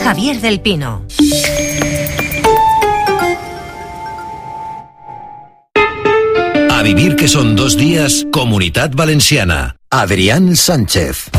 Javier del Pino. A vivir que son 2 días, Comunitat Valenciana. Adrián Sánchez.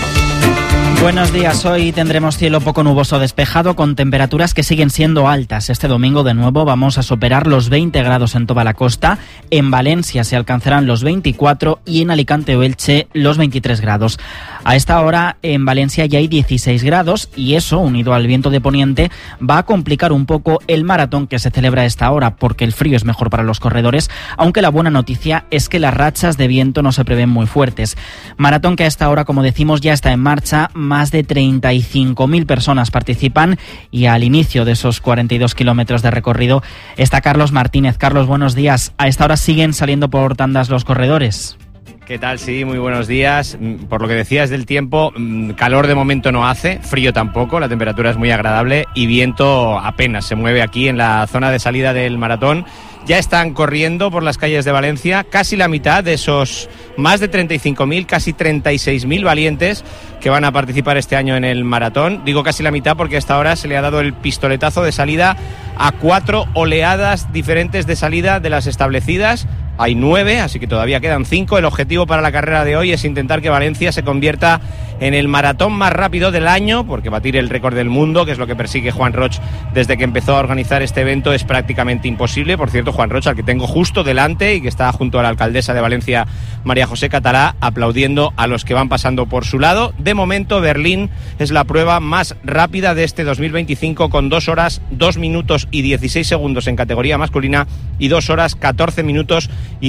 Buenos días, hoy tendremos cielo poco nuboso despejado con temperaturas que siguen siendo altas. Este domingo de nuevo vamos a superar los 20 grados en toda la costa. En Valencia se alcanzarán los 24 y en Alicante o Elche los 23 grados. A esta hora en Valencia ya hay 16 grados y eso, unido al viento de poniente, va a complicar un poco el maratón que se celebra a esta hora porque el frío es mejor para los corredores, aunque la buena noticia es que las rachas de viento no se prevén muy fuertes. Maratón que a esta hora, como decimos, ya está en marcha. Más de 35.000 personas participan y al inicio de esos 42 kilómetros de recorrido está Carlos Martínez. Carlos, buenos días. A esta hora siguen saliendo por tandas los corredores. ¿Qué tal? Sí, muy buenos días. Por lo que decías del tiempo, calor de momento no hace, frío tampoco, la temperatura es muy agradable y viento apenas se mueve aquí en la zona de salida del maratón. Ya están corriendo por las calles de Valencia casi la mitad de esos más de 35.000, casi 36.000 valientes que van a participar este año en el maratón. Digo casi la mitad porque hasta ahora se le ha dado el pistoletazo de salida a 4 oleadas diferentes de salida de las establecidas. Hay 9, así que todavía quedan 5. El objetivo para la carrera de hoy es intentar que Valencia se convierta en el maratón más rápido del año, porque batir el récord del mundo, que es lo que persigue Juan Roig desde que empezó a organizar este evento, es prácticamente imposible. Por cierto, Juan Roig, al que tengo justo delante y que está junto a la alcaldesa de Valencia, María José Catalá, aplaudiendo a los que van pasando por su lado. De momento, Berlín es la prueba más rápida de este 2025, con 2 horas, 2 minutos y 16 segundos en categoría masculina y 2 horas, 14 minutos y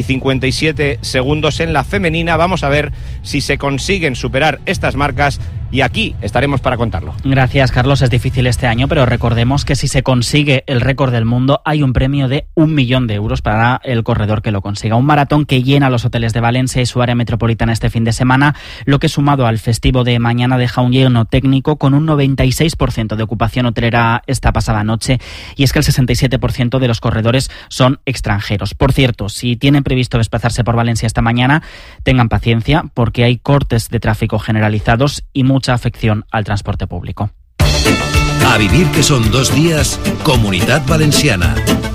57 segundos en la femenina. Vamos a ver si se consiguen superar estas marcas y aquí estaremos para contarlo. Gracias, Carlos. Es difícil este año, pero recordemos que si se consigue el récord del mundo hay un premio de 1 millón de euros para el corredor que lo consiga. Un maratón que llena los hoteles de Valencia y su área metropolitana este fin de semana, lo que sumado al festivo de mañana deja un lleno técnico con un 96% de ocupación hotelera esta pasada noche, y es que el 67% de los corredores son extranjeros. Por cierto, si tienen previsto desplazarse por Valencia esta mañana, tengan paciencia porque hay cortes de tráfico generalizados y mucha afección al transporte público. A vivir que son 2 días, Comunitat Valenciana.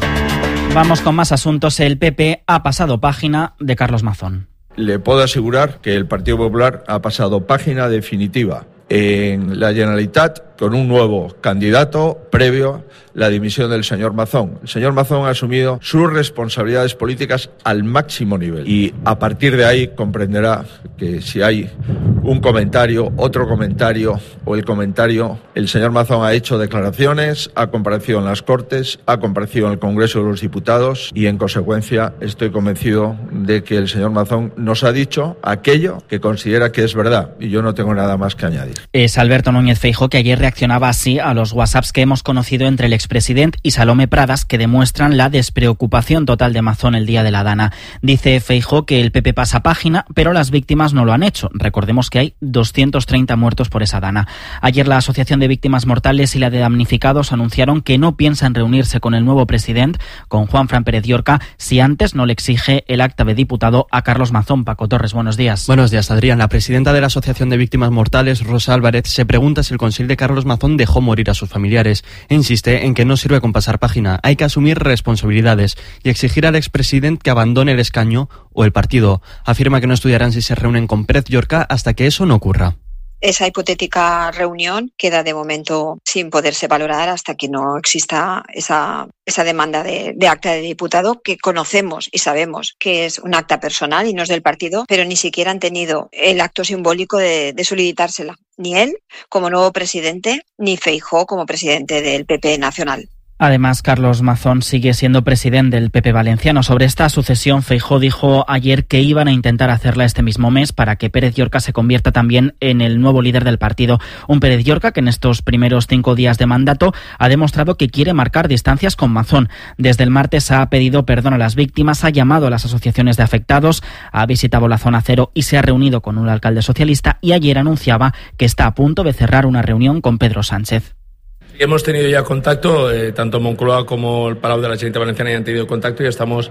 Vamos con más asuntos. El PP ha pasado página de Carlos Mazón. Le puedo asegurar que el Partido Popular ha pasado página definitiva en la Generalitat con un nuevo candidato previo la dimisión del señor Mazón. El señor Mazón ha asumido sus responsabilidades políticas al máximo nivel y a partir de ahí comprenderá que si hay un comentario, otro comentario o el comentario, el señor Mazón ha hecho declaraciones, ha comparecido en las Cortes, ha comparecido en el Congreso de los Diputados y en consecuencia estoy convencido de que el señor Mazón nos ha dicho aquello que considera que es verdad y yo no tengo nada más que añadir. Es Alberto Núñez Feijóo, que ayer reaccionaba así a los WhatsApps que hemos conocido entre el expresidente y Salomé Pradas, que demuestran la despreocupación total de Mazón el día de la Dana. Dice Feijóo que el PP pasa página, pero las víctimas no lo han hecho. Recordemos que hay 230 muertos por esa Dana. Ayer la Asociación de Víctimas Mortales y la de Damnificados anunciaron que no piensan reunirse con el nuevo presidente, con Juanfran Pérez Llorca, si antes no le exige el acta de diputado a Carlos Mazón. Paco Torres, buenos días. Buenos días, Adrián. La presidenta de la Asociación de Víctimas Mortales, Rosa Álvarez, se pregunta si el Consell de Carlos Mazón dejó morir a sus familiares e insiste en que no sirve con pasar página, hay que asumir responsabilidades y exigir al expresidente que abandone el escaño o el partido. Afirma que no estudiarán si se reúnen con Pérez Llorca hasta que eso no ocurra. Esa hipotética reunión queda de momento sin poderse valorar hasta que no exista esa demanda de acta de diputado, que conocemos y sabemos que es un acta personal y no es del partido, pero ni siquiera han tenido el acto simbólico de solicitársela. Ni él como nuevo presidente, ni Feijóo como presidente del PP nacional. Además, Carlos Mazón sigue siendo presidente del PP valenciano. Sobre esta sucesión, Feijóo dijo ayer que iban a intentar hacerla este mismo mes para que Pérez Llorca se convierta también en el nuevo líder del partido. Un Pérez Llorca que en estos primeros 5 días de mandato ha demostrado que quiere marcar distancias con Mazón. Desde el martes ha pedido perdón a las víctimas, ha llamado a las asociaciones de afectados, ha visitado la zona cero y se ha reunido con un alcalde socialista, y ayer anunciaba que está a punto de cerrar una reunión con Pedro Sánchez. Hemos tenido ya contacto, tanto Moncloa como el Palau de la Generalitat Valenciana ya han tenido contacto y estamos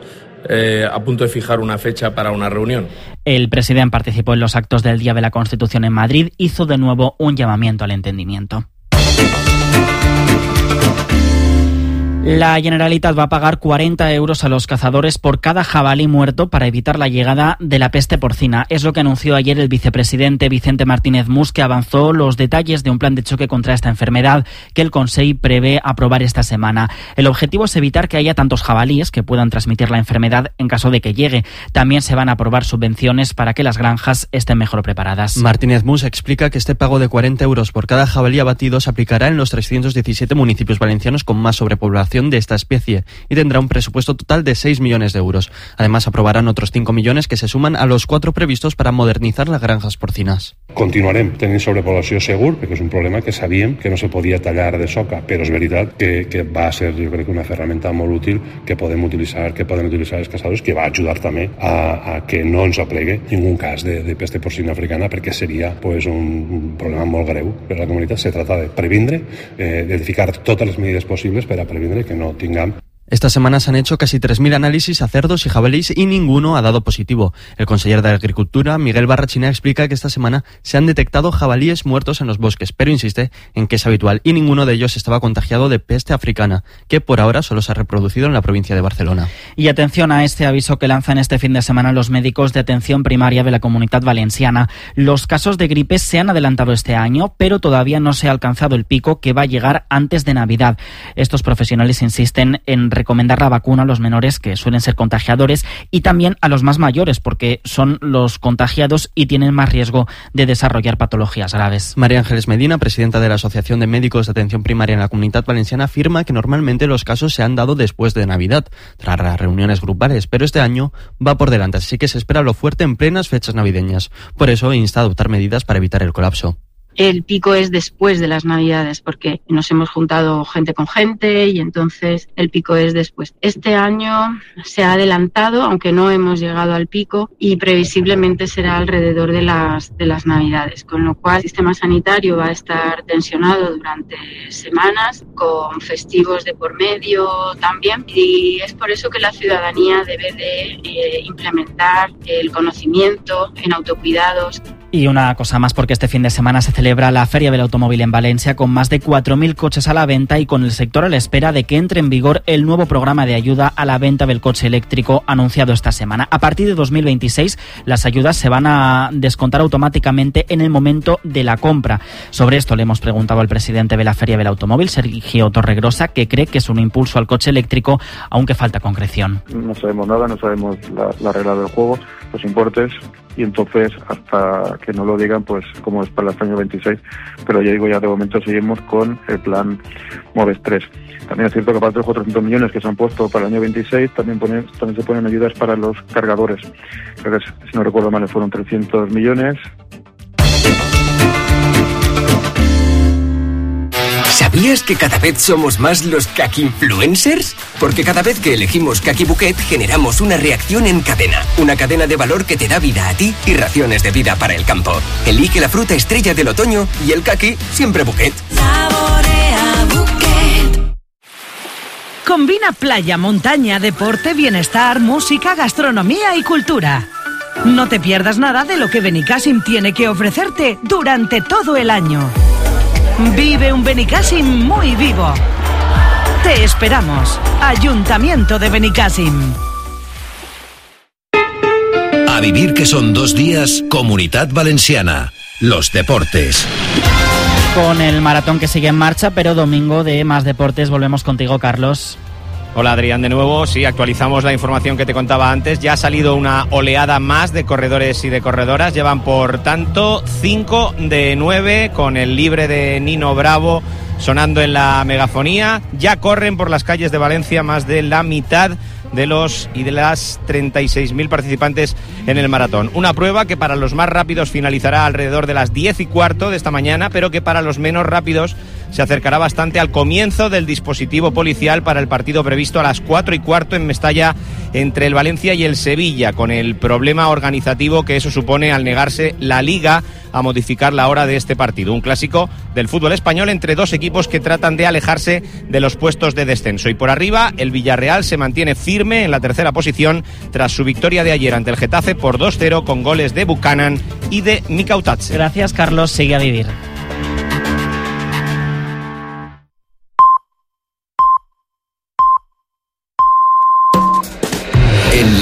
a punto de fijar una fecha para una reunión. El presidente participó en los actos del Día de la Constitución en Madrid, hizo de nuevo un llamamiento al entendimiento. La Generalitat va a pagar 40 euros a los cazadores por cada jabalí muerto para evitar la llegada de la peste porcina. Es lo que anunció ayer el vicepresidente Vicente Martínez Mus, que avanzó los detalles de un plan de choque contra esta enfermedad que el Consell prevé aprobar esta semana. El objetivo es evitar que haya tantos jabalíes que puedan transmitir la enfermedad en caso de que llegue. También se van a aprobar subvenciones para que las granjas estén mejor preparadas. Martínez Mus explica que este pago de 40 euros por cada jabalí abatido se aplicará en los 317 municipios valencianos con más sobrepoblación de esta especie y tendrá un presupuesto total de 6 millones de euros. Además, aprobarán otros 5 millones que se suman a los 4 previstos para modernizar las granjas porcinas. Continuarem tenint sobrepoblació segur, perquè és un problema que sabíem que no se podia tallar de soca, però és veritat que va ser, jo crec, una ferramenta molt útil que poden utilitzar els caçadors, que va ajudar també a que no ens aplegue ningú cas de peste porcina africana, perquè seria un problema molt greu per a la comunitat. Se trata de previndre, de ficar totes les medidas possibles per a previndre que no tinguem. Esta semana se han hecho casi 3.000 análisis a cerdos y jabalíes y ninguno ha dado positivo. El conseller de Agricultura, Miguel Barrachina, explica que esta semana se han detectado jabalíes muertos en los bosques, pero insiste en que es habitual y ninguno de ellos estaba contagiado de peste africana, que por ahora solo se ha reproducido en la provincia de Barcelona. Y atención a este aviso que lanzan este fin de semana los médicos de atención primaria de la Comunitat Valenciana. Los casos de gripe se han adelantado este año, pero todavía no se ha alcanzado el pico que va a llegar antes de Navidad. Estos profesionales insisten en recomendar la vacuna a los menores, que suelen ser contagiadores, y también a los más mayores, porque son los contagiados y tienen más riesgo de desarrollar patologías graves. María Ángeles Medina, presidenta de la Asociación de Médicos de Atención Primaria en la Comunitat Valenciana, afirma que normalmente los casos se han dado después de Navidad, tras las reuniones grupales, pero este año va por delante, así que se espera lo fuerte en plenas fechas navideñas. Por eso insta a adoptar medidas para evitar el colapso. El pico es después de las Navidades porque nos hemos juntado gente con gente y entonces el pico es después. Este año se ha adelantado, aunque no hemos llegado al pico, y previsiblemente será alrededor de las Navidades, con lo cual el sistema sanitario va a estar tensionado durante semanas, con festivos de por medio también, y es por eso que la ciudadanía debe de implementar el conocimiento en autocuidados. Y una cosa más, porque este fin de semana se celebra la Feria del Automóvil en Valencia con más de 4.000 coches a la venta y con el sector a la espera de que entre en vigor el nuevo programa de ayuda a la venta del coche eléctrico anunciado esta semana. A partir de 2026 las ayudas se van a descontar automáticamente en el momento de la compra. Sobre esto le hemos preguntado al presidente de la Feria del Automóvil, Sergio Torregrosa, que cree que es un impulso al coche eléctrico, aunque falta concreción. No sabemos nada, no sabemos la regla del juego, los importes, y entonces hasta que no lo digan, pues como es para el año 26, pero ya digo, ya de momento seguimos con el plan Moves 3. También es cierto que aparte de los 400 millones que se han puesto para el año 26, también se ponen ayudas para los cargadores. Creo que, si no recuerdo mal, fueron 300 millones. ¿Sabías que cada vez somos más los Kaki-influencers? Porque cada vez que elegimos Kaki Bouquet generamos una reacción en cadena. Una cadena de valor que te da vida a ti y raciones de vida para el campo. Elige la fruta estrella del otoño y el Kaki siempre Bouquet. Saborea Bouquet. Combina playa, montaña, deporte, bienestar, música, gastronomía y cultura. No te pierdas nada de lo que Benicàssim tiene que ofrecerte durante todo el año. Vive un Benicàssim muy vivo. Te esperamos. Ayuntamiento de Benicàssim. A vivir que son 2 días, Comunitat Valenciana. Los deportes. Con el maratón que sigue en marcha, pero domingo de más deportes. Volvemos contigo, Carlos. Hola Adrián, de nuevo. Sí, actualizamos la información que te contaba antes. Ya ha salido una oleada más de corredores y de corredoras. Llevan, por tanto, 5 de 9 con el libre de Nino Bravo sonando en la megafonía. Ya corren por las calles de Valencia más de la mitad de los y de las 36.000 participantes en el maratón. Una prueba que para los más rápidos finalizará alrededor de las 10:15 de esta mañana, pero que para los menos rápidos se acercará bastante al comienzo del dispositivo policial para el partido previsto a las 4:15 en Mestalla entre el Valencia y el Sevilla, con el problema organizativo que eso supone al negarse la Liga a modificar la hora de este partido. Un clásico del fútbol español entre dos equipos que tratan de alejarse de los puestos de descenso. Y por arriba, el Villarreal se mantiene firme en la tercera posición tras su victoria de ayer ante el Getafe por 2-0 con goles de Buchanan y de Mikautatse. Gracias, Carlos. Sigue a vivir.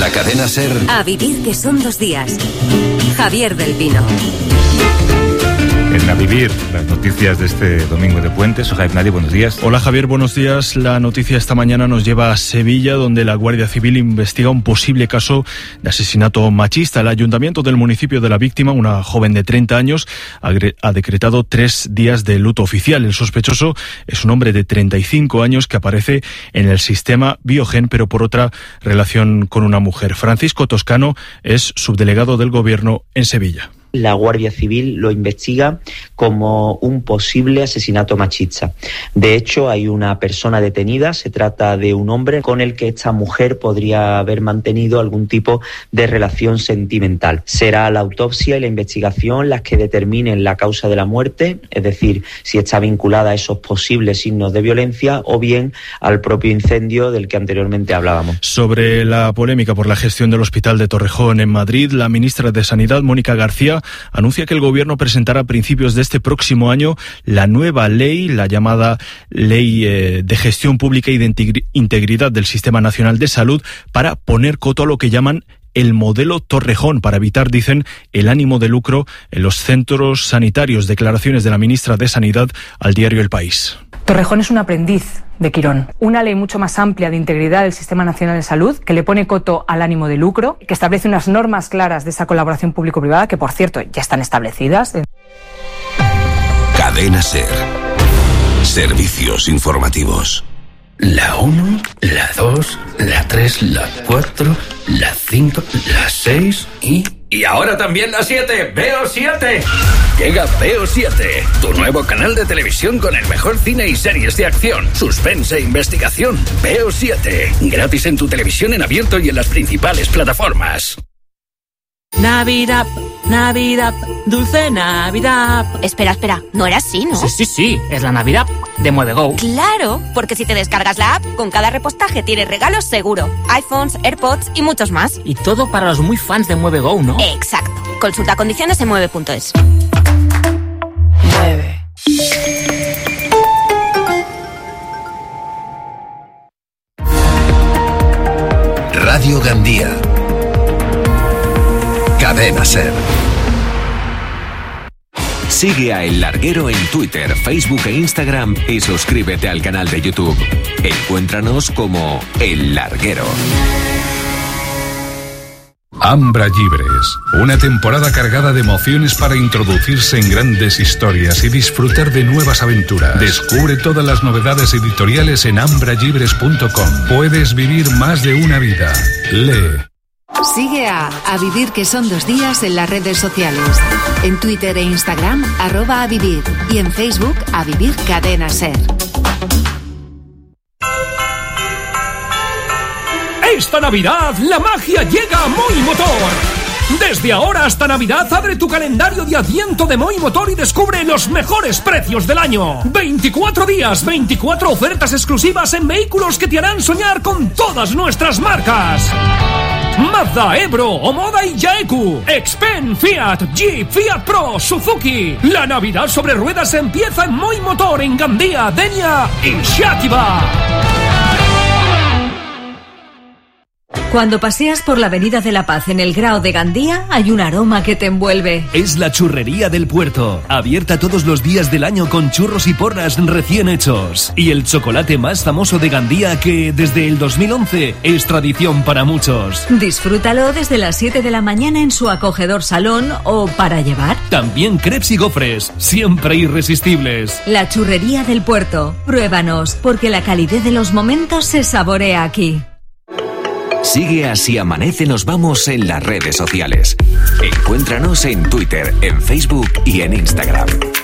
la cadena SER. A vivir que son 2 días. Javier del Pino. En A Vivir, las noticias de este domingo de Puente. Soy Javier Nadie, buenos días. Hola Javier, buenos días. La noticia esta mañana nos lleva a Sevilla, donde la Guardia Civil investiga un posible caso de asesinato machista. El ayuntamiento del municipio de la víctima, una joven de 30 años, ha decretado 3 días de luto oficial. El sospechoso es un hombre de 35 años que aparece en el sistema Biogen, pero por otra relación con una mujer. Francisco Toscano es subdelegado del Gobierno en Sevilla. La Guardia Civil lo investiga como un posible asesinato machista. De hecho, hay una persona detenida, se trata de un hombre con el que esta mujer podría haber mantenido algún tipo de relación sentimental. Será la autopsia y la investigación las que determinen la causa de la muerte, es decir, si está vinculada a esos posibles signos de violencia o bien al propio incendio del que anteriormente hablábamos. Sobre la polémica por la gestión del Hospital de Torrejón en Madrid, la ministra de Sanidad, Mónica García, anuncia que el Gobierno presentará a principios de este próximo año la nueva ley, la llamada Ley de Gestión Pública y de Integridad del Sistema Nacional de Salud, para poner coto a lo que llaman el modelo Torrejón, para evitar, dicen, el ánimo de lucro en los centros sanitarios. Declaraciones de la ministra de Sanidad al diario El País. Torrejón es un aprendiz de Quirón. Una ley mucho más amplia de integridad del Sistema Nacional de Salud, que le pone coto al ánimo de lucro, que establece unas normas claras de esa colaboración público-privada, que por cierto ya están establecidas. Cadena SER. Servicios informativos. La 1, la 2, la 3, la 4, la 5, la 6 y ahora también la 7, Veo 7. Llega Veo 7, tu nuevo canal de televisión con el mejor cine y series de acción, suspense e investigación. Veo 7, gratis en tu televisión en abierto y en las principales plataformas. Navidad, Navidad, dulce Navidad. Espera, ¿no era así, no? Sí, es la Navidad de MueveGo. Claro, porque si te descargas la app, con cada repostaje tienes regalos seguro. iPhones, AirPods y muchos más. Y todo para los muy fans de MueveGo, ¿no? Exacto. Consulta condiciones en mueve.es. Mueve. Radio Gandía. Cadena SER. Sigue a El Larguero en Twitter, Facebook e Instagram y suscríbete al canal de YouTube. Encuéntranos como El Larguero. Ambra Llibres, una temporada cargada de emociones para introducirse en grandes historias y disfrutar de nuevas aventuras. Descubre todas las novedades editoriales en ambrallibres.com. Puedes vivir más de una vida. Lee. Sigue a Vivir que son 2 días en las redes sociales. En Twitter e Instagram, @avivir. Y en Facebook, A Vivir Cadena SER. Esta Navidad, la magia llega a Moi Motor. Desde ahora hasta Navidad, abre tu calendario de Adviento de Moi Motor y descubre los mejores precios del año. 24 días, 24 ofertas exclusivas en vehículos que te harán soñar con todas nuestras marcas. Mazda, Ebro, Omoda y Yaeku. Xpen, Fiat, Jeep, Fiat Pro, Suzuki. La Navidad sobre ruedas empieza en Moi Motor, en Gandía, Denia y Xàtiva. Cuando paseas por la Avenida de la Paz en el Grao de Gandía, hay un aroma que te envuelve. Es la Churrería del Puerto, abierta todos los días del año con churros y porras recién hechos. Y el chocolate más famoso de Gandía que, desde el 2011, es tradición para muchos. Disfrútalo desde las 7 de la mañana en su acogedor salón o para llevar. También crepes y gofres, siempre irresistibles. La Churrería del Puerto. Pruébanos, porque la calidez de los momentos se saborea aquí. Sigue a Si Amanece Nos Vamos en las redes sociales. Encuéntranos en Twitter, en Facebook y en Instagram.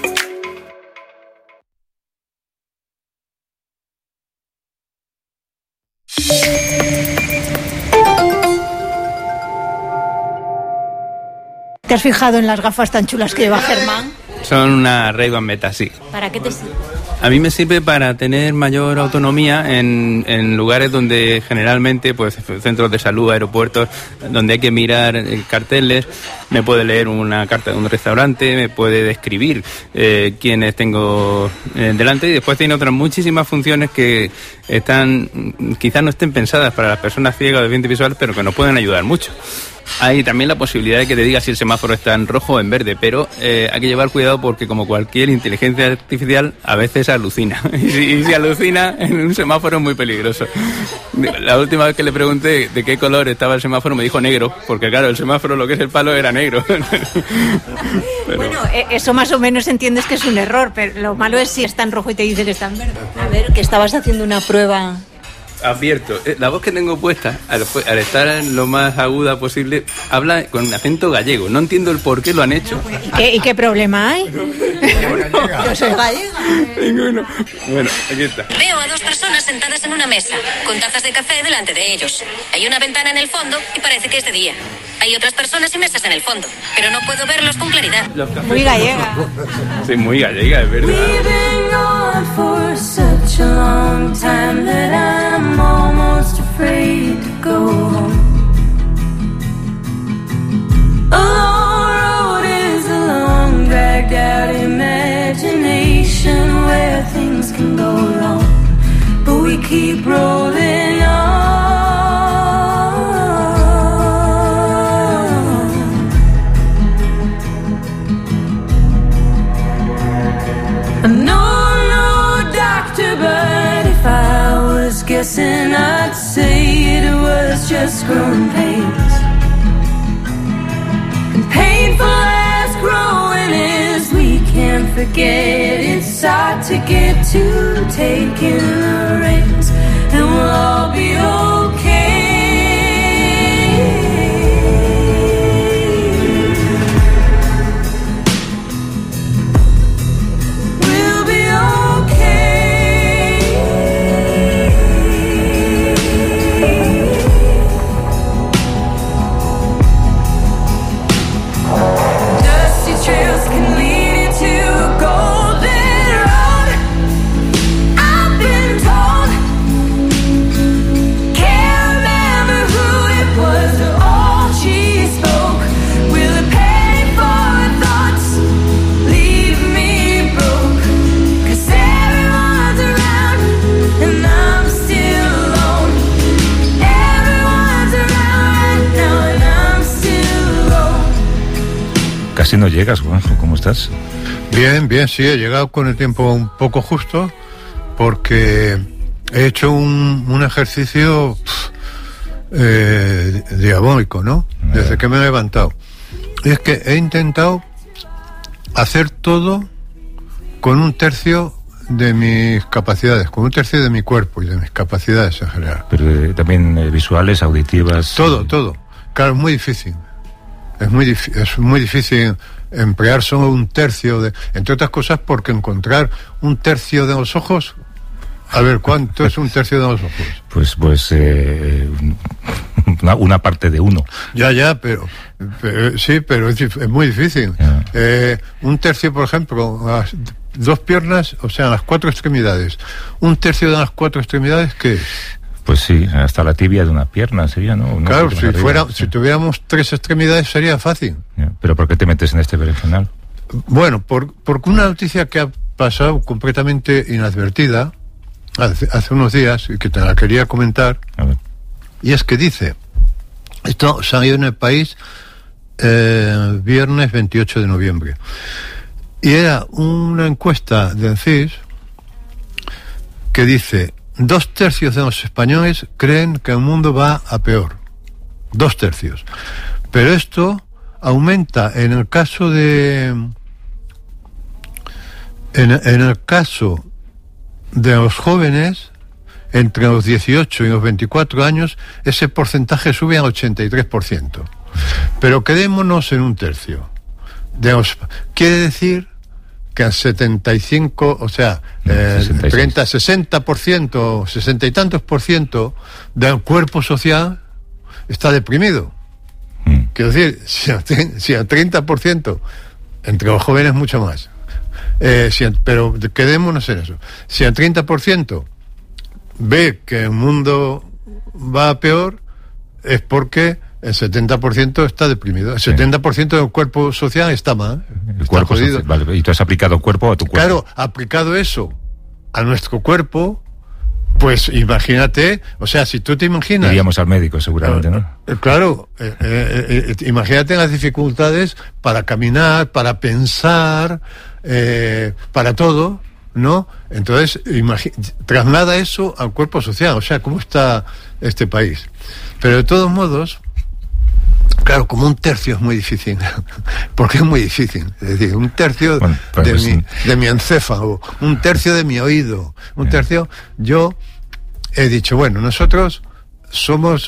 ¿Te has fijado en las gafas tan chulas que lleva Germán? Son una Ray-Ban Meta, sí. ¿Para qué te sirve? A mí me sirve para tener mayor autonomía en lugares donde generalmente, pues centros de salud, aeropuertos, donde hay que mirar carteles. Me puede leer una carta de un restaurante, me puede describir quiénes tengo delante, y después tiene otras muchísimas funciones que quizás no estén pensadas para las personas ciegas o deficientes visuales, pero que nos pueden ayudar mucho. Hay también la posibilidad de que te diga si el semáforo está en rojo o en verde, pero hay que llevar cuidado porque, como cualquier inteligencia artificial, a veces alucina. Y si alucina en un semáforo es muy peligroso. La última vez que le pregunté de qué color estaba el semáforo me dijo negro, porque claro, el semáforo, lo que es el palo, era negro. Pero... Bueno, eso más o menos entiendes que es un error, pero lo malo es si está en rojo y te dice que está en verde. A ver, que estabas haciendo una prueba... Advierto, la voz que tengo puesta, al estar lo más aguda posible, habla con acento gallego. No entiendo el por qué lo han hecho. ¿Y qué problema hay? Yo soy gallega. Ninguno. Bueno, aquí está. Veo a 2 personas sentadas en una mesa, con tazas de café delante de ellos. Hay una ventana en el fondo y parece que es de día. Hay otras personas y mesas en el fondo, pero no puedo verlos con claridad. Muy gallega. Sí, muy gallega, es verdad. I'm almost afraid to go home. A long road is a long, dragged out imagination where things can go wrong, but we keep rolling on. No, doctor, but if I was guessing, I'd say it was just growing pains. And painful as growing is, we can't forget it's hard to get to taking the reins, and we'll all be okay. We'll be Casi no llegas, Juanjo, ¿cómo estás? Bien, sí, he llegado con el tiempo un poco justo, porque he hecho un ejercicio diabólico, ¿no? Desde que me he levantado. Y es que he intentado hacer todo con 1/3 de mis capacidades, con 1/3 de mi cuerpo y de mis capacidades en general. Pero también visuales, auditivas... Todo. Claro, es muy difícil. Es muy difícil emplear solo 1/3 de... Entre otras cosas porque encontrar 1/3 de los ojos... A ver, ¿cuánto es 1/3 de los ojos? Pues una parte de uno. Ya, pero sí, pero es muy difícil. 1/3, por ejemplo, las 2 piernas, o sea, las 4 extremidades. 1/3 de las 4 extremidades, ¿qué es? Pues sí, hasta la tibia de una pierna sería, ¿no? Claro, si tuviéramos 3 extremidades sería fácil. ¿Pero por qué te metes en este berenjenal? Bueno, porque una noticia que ha pasado completamente inadvertida hace unos días, y que te la quería comentar, y es que dice, esto salió en El País viernes 28 de noviembre, y era una encuesta del CIS que dice: 2/3 de los españoles creen que el mundo va a peor. 2/3. Pero esto aumenta en el caso de... En el caso de los jóvenes, entre los 18 y los 24 años, ese porcentaje sube al 83%. Pero quedémonos en 1/3. Quiere decir que al 75, o sea, 30, 60%, 60 y tantos % del cuerpo social está deprimido. Quiero decir, si al 30%, entre los jóvenes mucho más, Pero quedémonos en eso. Si el 30% ve que el mundo va a peor, es porque el 70% está deprimido. El 70% del cuerpo social está mal. El cuerpo social, vale. ¿Y tú has aplicado cuerpo a tu cuerpo? Claro, aplicado eso a nuestro cuerpo, pues imagínate, o sea, si tú te imaginas... Iríamos al médico, seguramente, ¿no? Claro, imagínate las dificultades para caminar, para pensar, para todo, ¿no? Entonces, traslada eso al cuerpo social, o sea, ¿cómo está este país? Pero de todos modos, claro, como un tercio es muy difícil, porque es muy difícil, es decir, un tercio de mi encéfalo, un tercio de mi oído, un tercio, yo he dicho, bueno, nosotros somos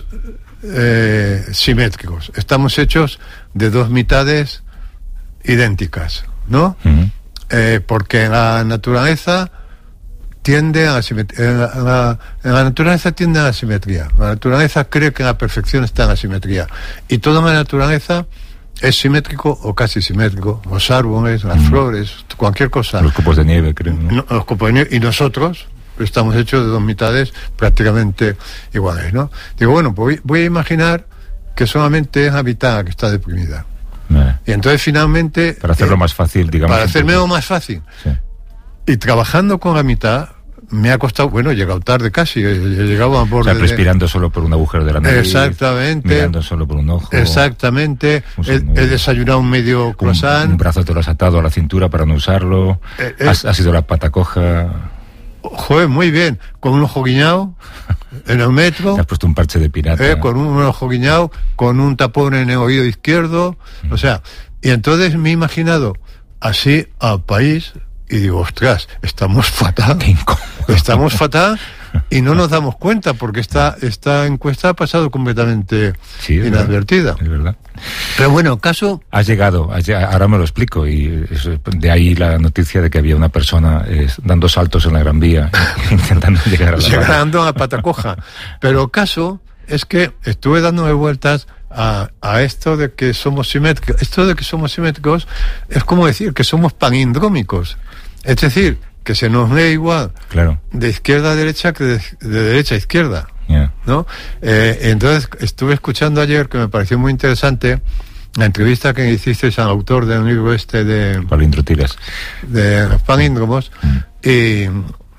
simétricos, estamos hechos de dos mitades idénticas, ¿no? Porque en la naturaleza tiende a la simetría. En la naturaleza tiende a la simetría. La naturaleza cree que la perfección está en la simetría. Y toda la naturaleza es simétrico o casi simétrico. Los árboles, las flores, cualquier cosa. Los copos de nieve, creo, ¿no? Los copos de nieve. Y nosotros estamos hechos de dos mitades prácticamente iguales, ¿no? Digo, bueno, pues voy a imaginar que solamente es la mitad que está deprimida. Y entonces finalmente... Para hacerlo más fácil, digamos. Para hacerlo más fácil. Sí. Y trabajando con la mitad, me ha costado, bueno, he llegado tarde casi, he llegado a borde. O sea, respirando solo por un agujero de la nariz. Exactamente. Mirando solo por un ojo. Exactamente. He desayunado un medio croissant. Un brazo te lo has atado a la cintura para no usarlo. Has ido la pata coja. Joder, muy bien. Con un ojo guiñado en el metro. Te has puesto un parche de pirata. Con un ojo guiñado, con un tapón en el oído izquierdo. O sea, y entonces me he imaginado así al país. Y digo, ostras, estamos fatal. Estamos fatal y no nos damos cuenta porque esta encuesta ha pasado completamente inadvertida. Es verdad. Pero bueno, el caso... Has llegado, ahora me lo explico, y de ahí la noticia de que había una persona dando saltos en la Gran Vía, intentando llegar a la llegando a la pata coja. Pero el caso es que estuve dándome vueltas a esto de que somos simétricos. Esto de que somos simétricos es como decir que somos palindrómicos. Es decir, que se nos lee igual de izquierda a derecha que de derecha a izquierda. ¿No? Entonces estuve escuchando ayer, que me pareció muy interesante, la entrevista que hicisteis al autor del libro de Palindrotiras, de los palíndromos, y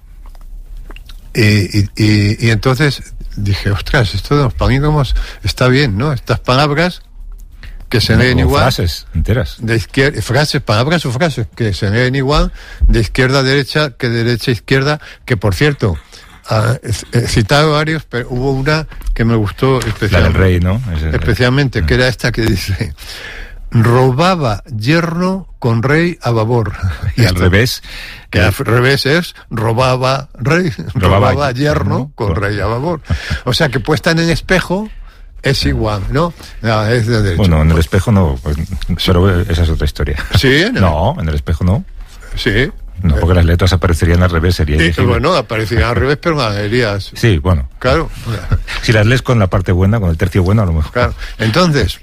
entonces dije, ostras, esto de los palíndromos está bien, ¿no? Estas palabras que se leen igual, frases enteras de izquierda, palabras o frases que se leen igual de izquierda a derecha que de derecha a izquierda, que por cierto he citado varios, pero hubo una que me gustó especialmente, la del rey, ¿no? Especialmente, que era esta que dice: robaba yerno con rey a babor. Y al revés, que al revés es robaba yerno con rey a babor. O sea que puesta en el espejo es igual, ¿no? Es de derecho. Bueno, en el espejo no, pues, pero esa es otra historia. Sí, no, en el espejo no. Sí. No, porque las letras aparecerían al revés, sería ilegible. Bueno, aparecerían al revés, pero las leerías. Sí, bueno. Claro. Si las lees con la parte buena, con el tercio bueno, a lo mejor. Claro. Entonces,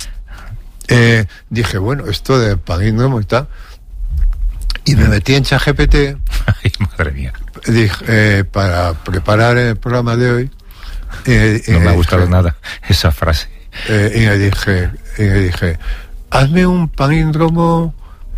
dije, bueno, esto de palíndromo y tal, y me metí en ChatGPT. Ay, madre mía. Dije, para preparar el programa de hoy. No me ha gustado nada esa frase. Y le dije, hazme un palíndromo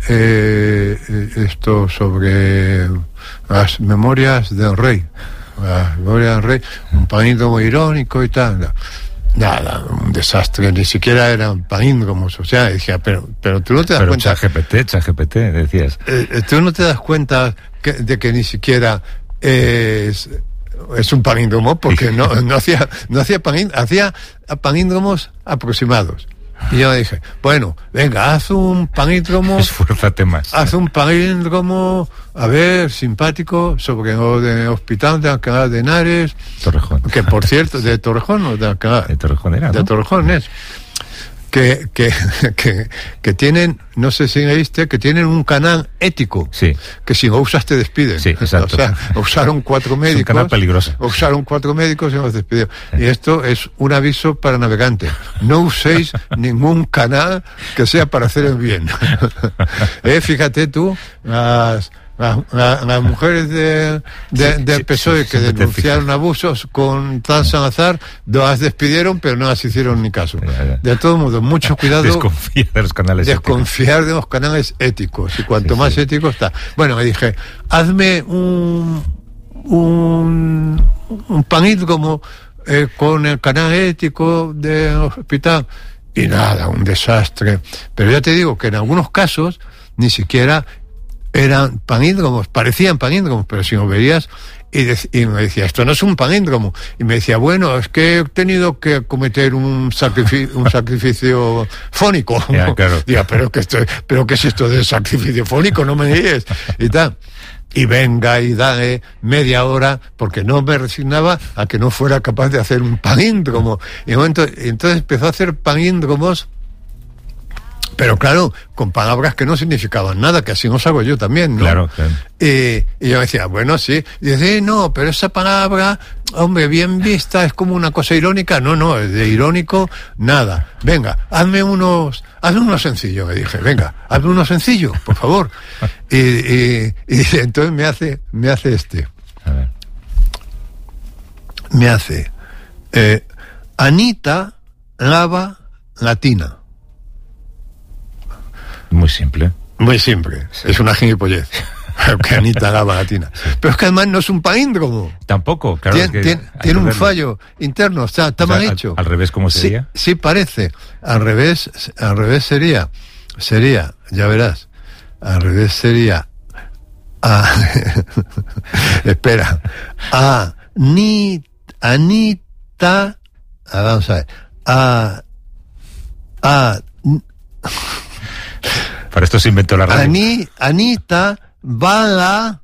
esto sobre las memorias del rey. Las memorias del rey, un palíndromo irónico y tal. Nada, un desastre, ni siquiera eran palíndromos. O sea, decía, pero tú no te das cuenta. ChatGPT, decías. Tú no te das cuenta de que ni siquiera es un palíndromo, porque no hacía palíndromos, hacía palíndromos aproximados. Y yo le dije, bueno, venga, haz un palíndromo. Esfuérzate más. Haz un palíndromo, a ver, simpático, sobre el hospital de Alcalá de Henares. Torrejón. Que por cierto, de Torrejón o de Alcalá. De Torrejón era, ¿no? De Torrejón es. que tienen, no sé si leíste, que tienen un canal ético, sí, que si no usas te despiden. Sí, exacto. O sea, usaron 4 médicos. Es un canal peligroso. Usaron 4 médicos y nos despidieron. Y esto es un aviso para navegantes. No uséis ningún canal que sea para hacer el bien. Fíjate tú, las mujeres del PSOE que denunciaron abusos con tal Salazar, las despidieron, pero no las hicieron ni caso. De todo modo, mucho cuidado. Desconfiar de los canales Desconfiar de los canales éticos. Y cuanto más ético está. Bueno, me dije, hazme un panídromo con el canal ético del hospital. Y nada, un desastre. Pero ya te digo que en algunos casos ni siquiera eran paníndromos, parecían paníndromos, pero si no veías, y me decía, esto no es un palíndromo, y me decía, bueno, es que he tenido que cometer un sacrificio fónico. Ya, claro. Diga, pero ¿qué es esto del sacrificio fónico? No me digas, y tal. Y venga y dale media hora, porque no me resignaba a que no fuera capaz de hacer un palíndromo. Y entonces empezó a hacer palíndromos, pero claro, con palabras que no significaban nada, que así nos hago yo también, ¿no? Claro, claro. Y yo decía, bueno, sí. Y decía, no, pero esa palabra, hombre, bien vista, es como una cosa irónica. No, de irónico, nada. Venga, hazme uno sencillo, me dije. Venga, hazme uno sencillo, por favor. Y entonces me hace este. A ver. Me hace, Anita lava latina. Muy simple. Muy simple. Sí. Es una gilipollez. Que Anita lava latina. Pero es que además no es un palíndromo. Tampoco, claro. Tiene un fallo interno, está mal hecho. ¿Al revés cómo sería? Sí, parece. Al revés sería, ya verás, al revés sería, espera, Anita, vamos a ver, Para esto se inventó la radio. Anita va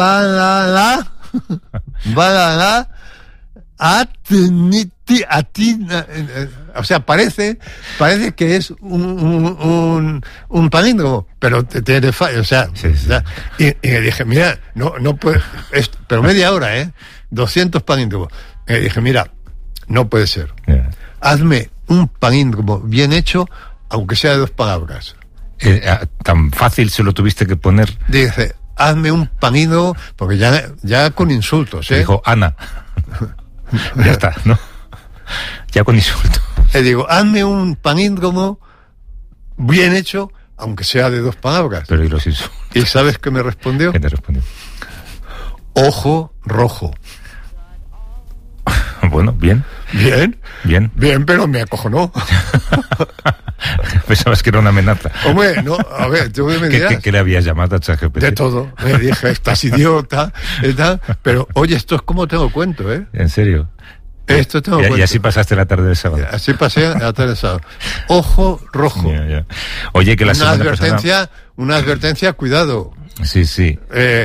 o sea, parece que es un palíndromo, pero tiene fallo, o sea, sí. Y le dije, mira, no puede, pero media hora, 200 palíndromos. Y le dije, mira, no puede ser. Yeah. Hazme un palíndromo bien hecho, aunque sea de 2 palabras. Tan fácil se lo tuviste que poner. Dice, hazme un palíndromo, porque ya con insultos, Dijo Ana. Ya está, ¿no? Ya con insultos. Le digo, hazme un palíndromo bien hecho, aunque sea de 2 palabras. Pero ¿y los insultos? ¿Y sabes qué me respondió? ¿Qué te respondió? Ojo rojo. Bueno, bien. Bien, pero me acojonó. Pensabas que era una amenaza. Hombre, no, a ver, tú me dirás. ¿Qué le habías llamado a ChatGPT? De todo. Me dije, estás idiota, tal. Pero, oye, esto es como tengo cuento, ¿En serio? Esto tengo cuento. Y así pasaste la tarde del sábado. Así pasé la tarde del sábado. Ojo rojo. Ya. Oye, que la semana pasada... Una advertencia, cuidado. Sí.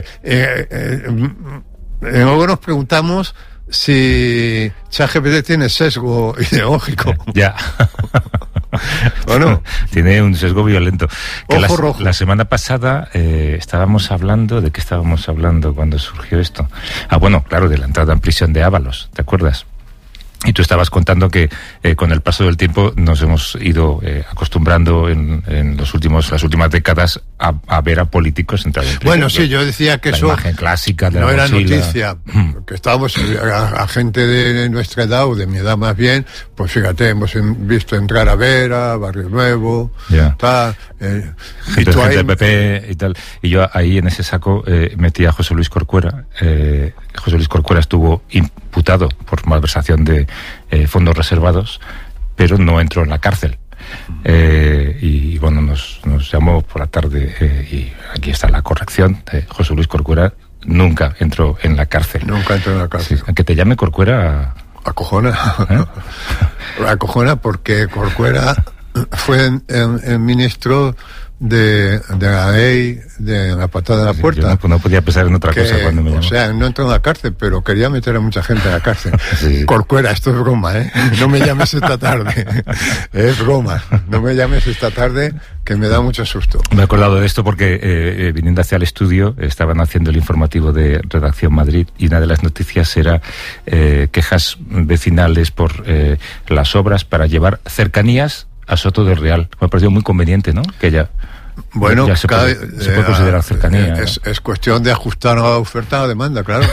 Luego nos preguntamos si ChatGPT tiene sesgo ideológico. Ya. ¿O no? Tiene un sesgo violento. Ojo rojo. La semana pasada estábamos hablando... ¿De qué estábamos hablando cuando surgió esto? Bueno, claro, de la entrada en prisión de Ábalos, ¿te acuerdas? Y tú estabas contando que con el paso del tiempo nos hemos ido acostumbrando en las últimas décadas a ver a políticos entrar en prisión. Bueno, sí, yo decía que eso... La imagen clásica de no la era mochila. noticia, que estábamos a gente de nuestra edad, o de mi edad más bien, pues fíjate, hemos visto entrar a Vera, Barrio Nuevo, tal... gente del PP y tal. Y yo ahí en ese saco metí a José Luis Corcuera. José Luis Corcuera estuvo imputado por malversación de fondos reservados, pero no entró en la cárcel. Y bueno, nos llamó por la tarde y aquí está la corrección. José Luis Corcuera nunca entró en la cárcel. Nunca entró en la cárcel. Sí, aunque te llame Corcuera... Acojona. Acojona porque Corcuera fue el ministro de la ley de la patada de la puerta. Yo no podía pensar en otra cosa cuando me llamó. O sea, no entró en la cárcel, pero quería meter a mucha gente en la cárcel. Sí. Corcuera, esto es broma, ¿eh? No me llames esta tarde. Es broma. No me llames esta tarde, que me da mucho susto. Me he acordado de esto porque viniendo hacia el estudio estaban haciendo el informativo de Redacción Madrid y una de las noticias era quejas vecinales por las obras para llevar cercanías a Soto del Real. Me ha parecido muy conveniente, ¿no? Que ya... Bueno, ya se puede considerar cercanía. Es cuestión de ajustar la oferta a la demanda, claro.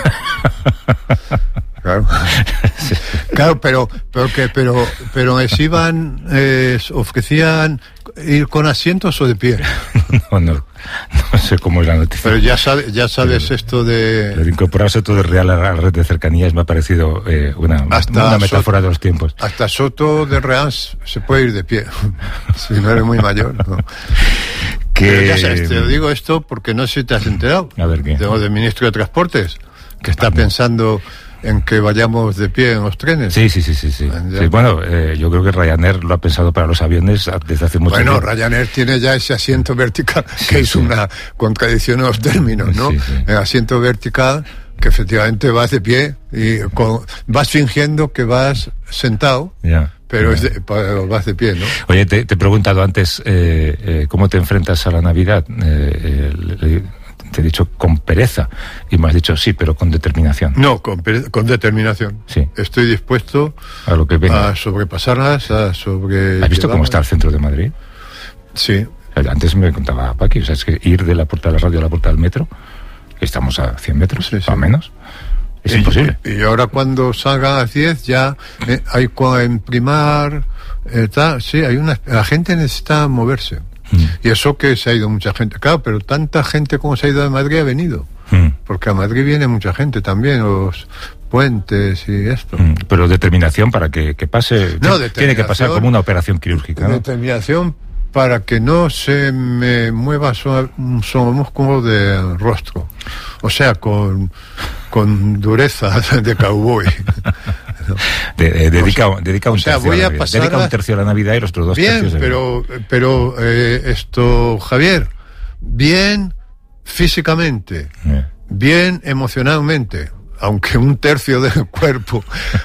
Claro. Sí. Claro, pero les iban, ofrecían ir con asientos o de pie. No sé cómo es la noticia. Pero ya sabes esto de... Lo de incorporarse todo real a la red de cercanías me ha parecido una metáfora de los tiempos. Hasta Soto de Real se puede ir de pie, si no eres muy mayor, ¿no? Pero ya sabes, te lo digo esto porque no sé si te has enterado. A ver, ¿qué? Tengo del ministro de Transportes, que está pensando en que vayamos de pie en los trenes. Sí. Bueno, yo creo que Ryanair lo ha pensado para los aviones desde hace mucho tiempo. Bueno, Ryanair tiene ya ese asiento vertical, que es una contradicción en los términos, ¿no? Sí. El asiento vertical, que efectivamente vas de pie y vas fingiendo que vas sentado. Ya. Pero vas de pie, ¿no? Oye, te he preguntado antes cómo te enfrentas a la Navidad. Te he dicho con pereza y me has dicho sí, pero con determinación. No, con determinación. Sí. Estoy dispuesto a lo que venga, a sobrepasarlas, ¿Has visto cómo está el centro de Madrid? Sí. Antes me contaba Paqui, o sea, es que ir de la puerta de la radio a la puerta del metro, estamos a 100 metros, o menos. Es imposible. Y ahora cuando salgan a 10 ya hay en primar, sí, la gente necesita moverse. Y eso que se ha ido mucha gente. Claro, pero tanta gente como se ha ido de Madrid ha venido. Porque a Madrid viene mucha gente también, los puentes y esto. Pero determinación para que pase. No, tiene que pasar como una operación quirúrgica, ¿no? Determinación para que no se me mueva solo músculo del rostro. O sea, con dureza de cowboy. Dedica un tercio a la Navidad. Dedica un tercio a la Navidad y los otros 2 tercios. Pero esto, Javier, bien físicamente, bien emocionalmente, aunque un tercio del cuerpo,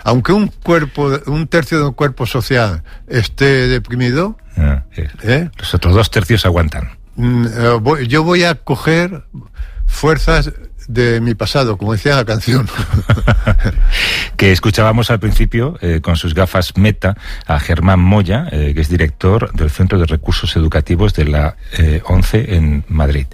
un tercio del cuerpo social esté deprimido, los otros 2 tercios aguantan. Yo voy a coger fuerzas de mi pasado, como decía la canción. Que escuchábamos al principio, con sus gafas Meta, a Germán Moya, que es director del Centro de Recursos Educativos de la 11 en Madrid.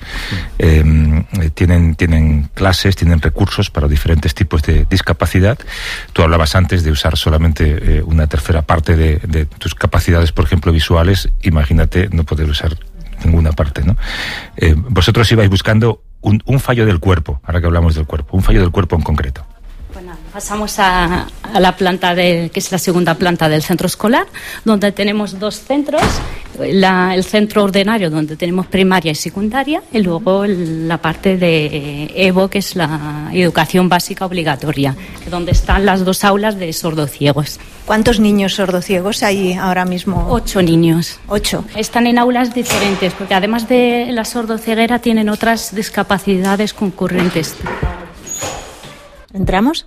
Tienen clases, tienen recursos para diferentes tipos de discapacidad. Tú hablabas antes de usar solamente una tercera parte de tus capacidades, por ejemplo, visuales. Imagínate no poder usar ninguna parte, ¿no? Vosotros ibais buscando un fallo del cuerpo, ahora que hablamos del cuerpo, un fallo del cuerpo en concreto. Bueno, pasamos a la planta que es la segunda planta del centro escolar, donde tenemos 2 centros, el centro ordinario donde tenemos primaria y secundaria, y luego la parte de EVO, que es la educación básica obligatoria, donde están las 2 aulas de sordociegos. ¿Cuántos niños sordociegos hay ahora mismo? 8 niños. 8. Están en aulas diferentes, porque además de la sordoceguera tienen otras discapacidades concurrentes. ¿Entramos?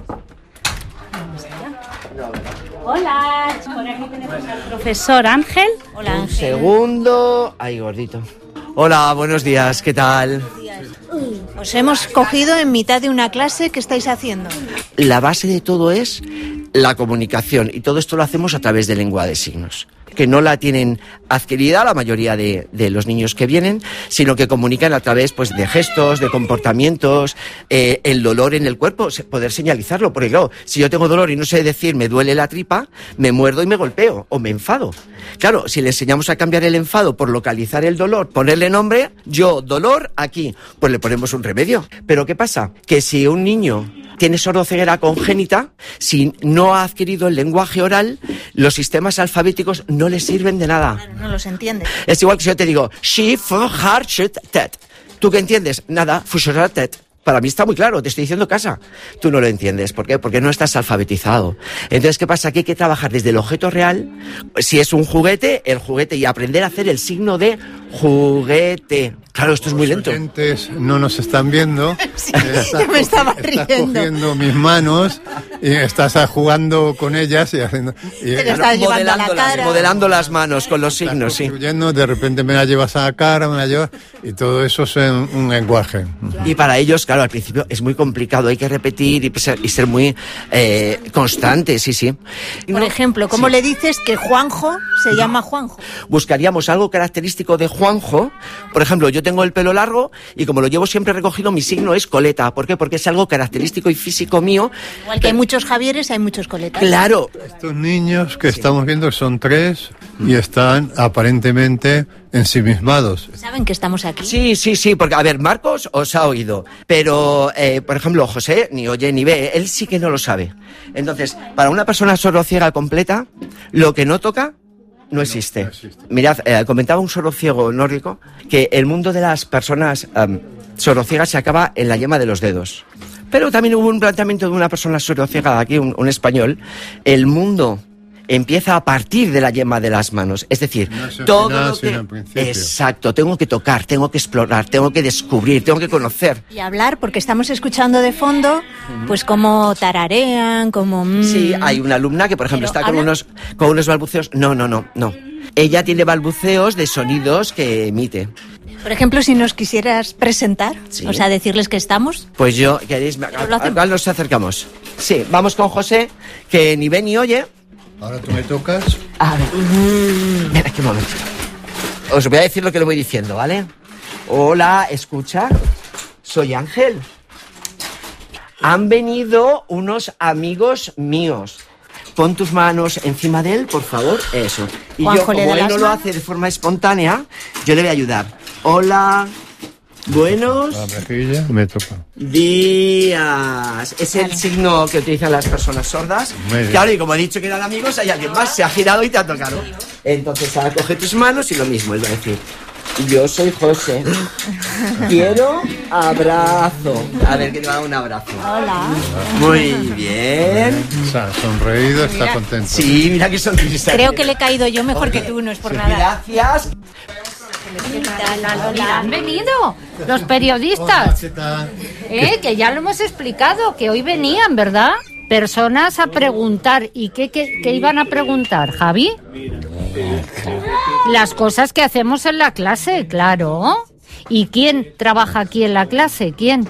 Hola, por aquí tenemos al profesor Ángel. Hola, Ángel. Un segundo. Ay, gordito. Hola, buenos días, ¿qué tal? Os hemos cogido en mitad de una clase. ¿Qué estáis haciendo? La base de todo es la comunicación, y todo esto lo hacemos a través de lengua de signos, que no la tienen adquirida la mayoría de los niños que vienen, sino que comunican a través de gestos, de comportamientos, el dolor en el cuerpo, poder señalizarlo, porque claro, si yo tengo dolor y no sé decir me duele la tripa, me muerdo y me golpeo, o me enfado. Claro, si le enseñamos a cambiar el enfado por localizar el dolor, ponerle nombre, yo, dolor, aquí, pues le ponemos un remedio. Pero ¿qué pasa? Que si un niño tiene sordoceguera congénita, si no ha adquirido el lenguaje oral, los sistemas alfabéticos no le sirven de nada. Claro, no los entiende. Es igual que si yo te digo, she, f, har, shit, tet. ¿Tú qué entiendes? Nada, fushara, tet. Para mí está muy claro, te estoy diciendo casa. Tú no lo entiendes. ¿Por qué? Porque no estás alfabetizado. Entonces, ¿qué pasa? Que hay que trabajar desde el objeto real. Si es un juguete, el juguete, y aprender a hacer el signo de juguete. Claro, esto es muy lento. Los oyentes no nos están viendo. Sí, yo me estaba riendo. Estás cogiendo mis manos y estás jugando con ellas y haciendo... modelando las manos con los signos, sí. De repente me la llevas a la cara, me la llevas... Y todo eso es un lenguaje. Y para ellos, claro, al principio es muy complicado. Hay que repetir y ser muy constante, sí. Por ejemplo, ¿cómo le dices que Juanjo se llama Juanjo? Buscaríamos algo característico de Juanjo. Por ejemplo, yo tengo el pelo largo y como lo llevo siempre recogido, mi signo es coleta. ¿Por qué? Porque es algo característico y físico mío. Igual que hay muchos Javieres, hay muchos coletas. Claro. Estos niños que estamos viendo son 3 y están aparentemente ensimismados. ¿Saben que estamos aquí? Sí, porque, a ver, Marcos os ha oído, pero, por ejemplo, José ni oye ni ve, él sí que no lo sabe. Entonces, para una persona sordociega completa, lo que no toca no existe. Mirad, comentaba un sordociego nórdico que el mundo de las personas sordociegas se acaba en la yema de los dedos. Pero también hubo un planteamiento de una persona sordociega aquí, un español. El mundo empieza a partir de la yema de las manos. Es decir, todo lo que... Exacto, tengo que tocar, tengo que explorar, tengo que descubrir, tengo que conocer. Y hablar, porque estamos escuchando de fondo, pues como tararean, como... Sí, hay una alumna que, por ejemplo, está con unos balbuceos. No. Ella tiene balbuceos de sonidos que emite. Por ejemplo, si nos quisieras presentar, o sea, decirles que estamos. Pues yo, ¿queréis? ¿A nos acercamos? Sí, vamos con José, que ni ve ni oye. Ahora tú me tocas. A ver. Mira, qué momento. Os voy a decir lo que le voy diciendo, ¿vale? Hola, escucha. Soy Ángel. Han venido unos amigos míos. Pon tus manos encima de él, por favor. Eso. Y Juanjo, yo, como él no lo hace de forma espontánea, yo le voy a ayudar. Hola. Buenos la mejilla, me toca. días. Es el signo que utilizan las personas sordas. Claro, y como he dicho que eran amigos, hay alguien más, se ha girado y te ha tocado. Entonces, ahora coge tus manos y lo mismo, él va a decir: yo soy José. Quiero abrazo. A ver, que te va a dar un abrazo. Hola. Muy bien. Se ha sonreído, está contento. Sí, mira que sonrisa. Creo que le he caído yo mejor que tú, no es por nada. Gracias. Mira, han venido los periodistas. Que ya lo hemos explicado, que hoy venían, ¿verdad? Personas a preguntar. ¿Y qué iban a preguntar, Javi? Las cosas que hacemos en la clase, claro. ¿Y quién trabaja aquí en la clase? ¿Quién?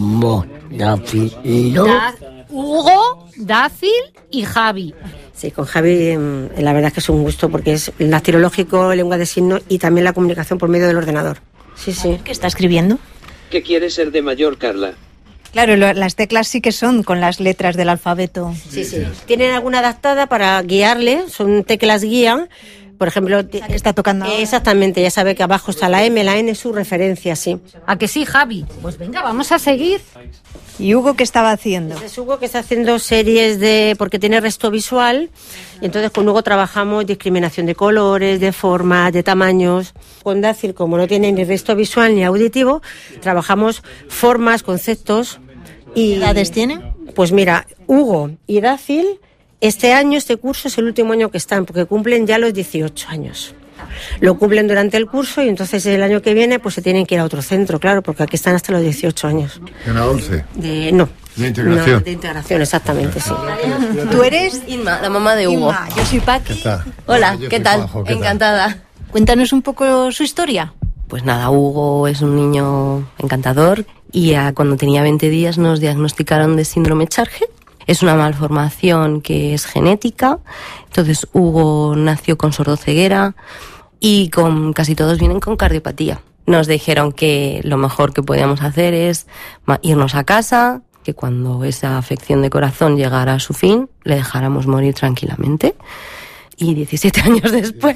Hugo, Dácil y Javi. Sí, con Javi la verdad es que es un gusto porque es el dactilológico, lengua de signos y también la comunicación por medio del ordenador. Sí. ¿Qué está escribiendo? ¿Qué quieres ser de mayor, Carla? Claro, las teclas sí que son con las letras del alfabeto. Sí. Tienen alguna adaptada para guiarle, son teclas guía. Por ejemplo, que está tocando ahora. Exactamente, ya sabe que abajo está la M, la N es su referencia, sí. ¿A que sí, Javi? Pues venga, vamos a seguir. ¿Y Hugo qué estaba haciendo? Es Hugo que está haciendo series porque tiene resto visual, y entonces con Hugo trabajamos discriminación de colores, de formas, de tamaños. Con Dácil, como no tiene ni resto visual ni auditivo, trabajamos formas, conceptos. ¿Qué edades tiene? Pues mira, Hugo y Dácil, este curso es el último año que están, porque cumplen ya los 18 años. Lo cumplen durante el curso y entonces el año que viene pues se tienen que ir a otro centro, claro, porque aquí están hasta los 18 años. ¿En la 11? No. ¿De integración? No, de integración, exactamente, sí. ¿Tú eres? Inma, la mamá de Hugo. Inma, yo soy Paqui. ¿Qué tal? Hola, Yo ¿qué soy tal? Juanjo, ¿qué tal? Encantada. Cuéntanos un poco su historia. Pues nada, Hugo es un niño encantador y cuando tenía 20 días nos diagnosticaron de síndrome Charge. Es una malformación que es genética. Entonces Hugo nació con sordoceguera y casi todos vienen con cardiopatía. Nos dijeron que lo mejor que podíamos hacer es irnos a casa, que cuando esa afección de corazón llegara a su fin, le dejáramos morir tranquilamente. Y 17 años después,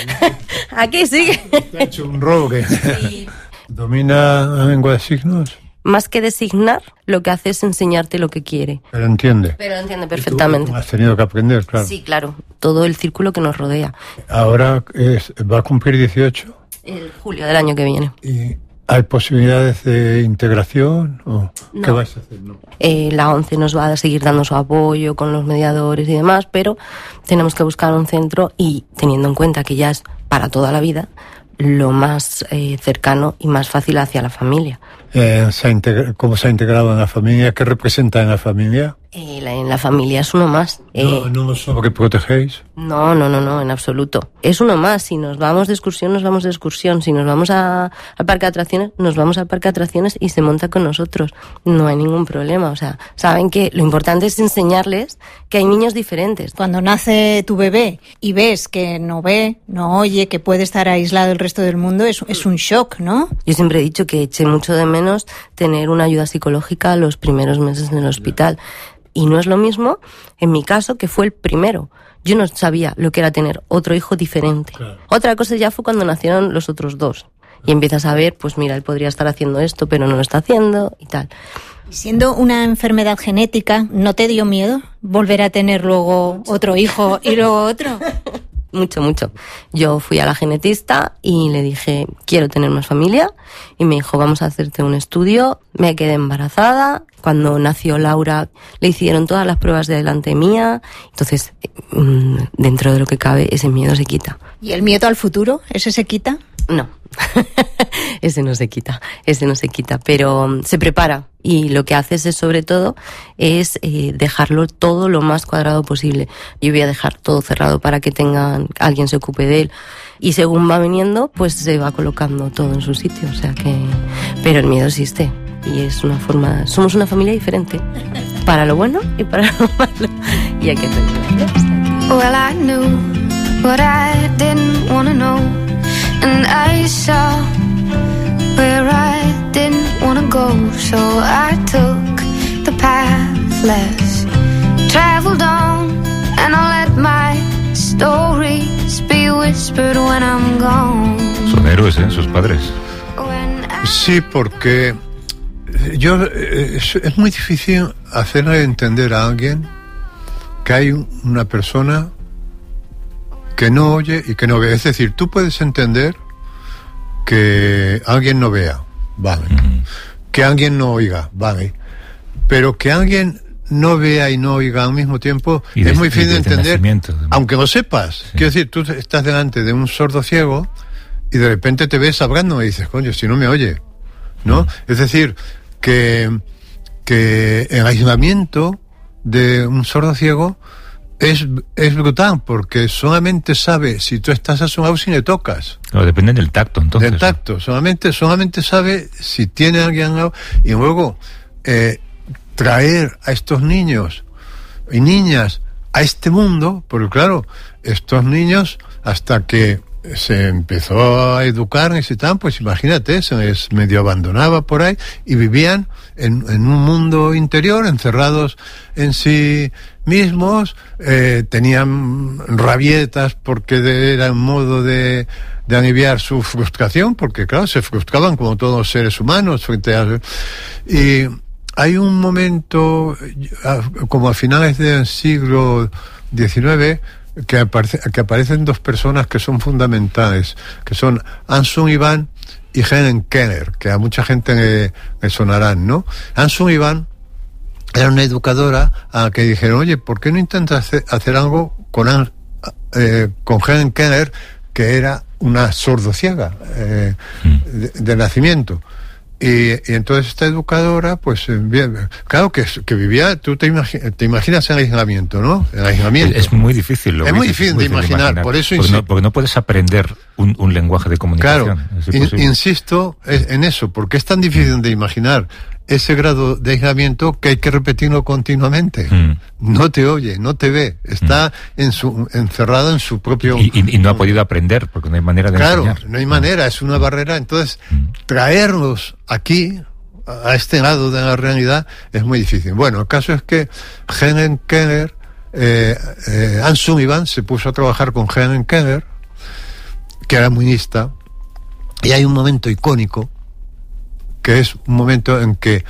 aquí sigue. Te ha hecho un rogue. Sí. ¿Domina la lengua de signos? Más que designar, lo que hace es enseñarte lo que quiere. Pero entiende. Pero entiende perfectamente. Tú has tenido que aprender, claro. Sí, claro. Todo el círculo que nos rodea. Ahora va a cumplir 18. El julio del año que viene. ¿Y hay posibilidades de integración? ¿O no. ¿Qué vais a hacer? No. La 11 nos va a seguir dando su apoyo con los mediadores y demás, pero tenemos que buscar un centro y, teniendo en cuenta que ya es para toda la vida, lo más cercano y más fácil hacia la familia. ¿Cómo se ha integrado en la familia? ¿Qué representa en la familia? En la familia es uno más. ¿No solo que protegéis? No, en absoluto. Es uno más. Si nos vamos de excursión, nos vamos de excursión. Si nos vamos al parque de atracciones, nos vamos al parque de atracciones y se monta con nosotros. No hay ningún problema. O sea, saben que lo importante es enseñarles que hay niños diferentes. Cuando nace tu bebé y ves que no ve, no oye, que puede estar aislado del resto del mundo, es un shock, ¿no? Yo siempre he dicho que eché mucho de menos tener una ayuda psicológica los primeros meses en el hospital. Y no es lo mismo, en mi caso, que fue el primero. Yo no sabía lo que era tener otro hijo diferente. Claro. Otra cosa ya fue cuando nacieron los otros dos. Y empiezas a ver, pues mira, él podría estar haciendo esto, pero no lo está haciendo y tal. Siendo una enfermedad genética, ¿no te dio miedo volver a tener luego otro hijo y luego otro? Mucho. Yo fui a la genetista y le dije, quiero tener más familia. Y me dijo, vamos a hacerte un estudio. Me quedé embarazada. Cuando nació Laura, le hicieron todas las pruebas de delante mía. Entonces, dentro de lo que cabe, ese miedo se quita. ¿Y el miedo al futuro? ¿Ese se quita? No. Ese no se quita, pero se prepara. Y lo que haces es, sobre todo, es dejarlo todo lo más cuadrado posible. Yo voy a dejar todo cerrado para que alguien se ocupe de él. Y según va viniendo, pues se va colocando todo en su sitio. O sea que, pero el miedo existe. Y es somos una familia diferente. Para lo bueno y para lo malo. Y hay que hacerlo. Well, I knew what I didn't want to know. And I saw where I didn't want to go. So I took the path less traveled on. And I let my stories be whispered when I'm gone. Son héroes, sus padres. Sí, porque es muy difícil hacerle entender a alguien que hay una persona que no oye y que no ve. Es decir, tú puedes entender que alguien no vea, vale, que alguien no oiga, vale, pero que alguien no vea y no oiga al mismo tiempo es muy difícil de entender, aunque lo sepas. Sí. Quiero decir, tú estás delante de un sordo ciego y de repente te ves hablando y dices, coño, si no me oye, ¿no? Es decir, que el aislamiento de un sordo ciego es brutal, porque solamente sabe si tú estás a su lado, si le tocas. No, depende del tacto, entonces. Del tacto, solamente sabe si tiene a alguien al lado. Y luego, traer a estos niños y niñas a este mundo, porque claro, estos niños, hasta que se empezó a educar y tal, pues imagínate, se les medio abandonaba por ahí y vivían en un mundo interior, encerrados en sí mismos, tenían rabietas porque era un modo de aliviar su frustración, porque claro, se frustraban como todos los seres humanos frente a... Y hay un momento, como a finales del siglo XIX, que aparecen dos personas que son fundamentales, que son Ansun Ivan y Helen Keller, que a mucha gente le sonarán, ¿no? Ansun Ivan era una educadora a la que dijeron, oye, ¿por qué no intentas hacer algo con Helen Keller, que era una sordociega de nacimiento? Y entonces esta educadora, pues, claro que vivía, tú te imaginas el aislamiento, ¿no? El aislamiento. Es muy difícil. Es muy difícil de imaginar, por eso porque no puedes aprender un lenguaje de comunicación. Claro, insisto en eso, porque es tan difícil de imaginar ese grado de aislamiento que hay que repetirlo continuamente. No te oye, no te ve, está encerrado en su propio... Y no ha podido aprender, porque no hay manera de enseñar. Claro, no hay manera, es una barrera. Entonces, traerlos aquí, a este lado de la realidad, es muy difícil. Bueno, el caso es que Helen Keller, Ansun Ivan se puso a trabajar con Helen Keller, que era muinista, y hay un momento icónico, que es un momento en que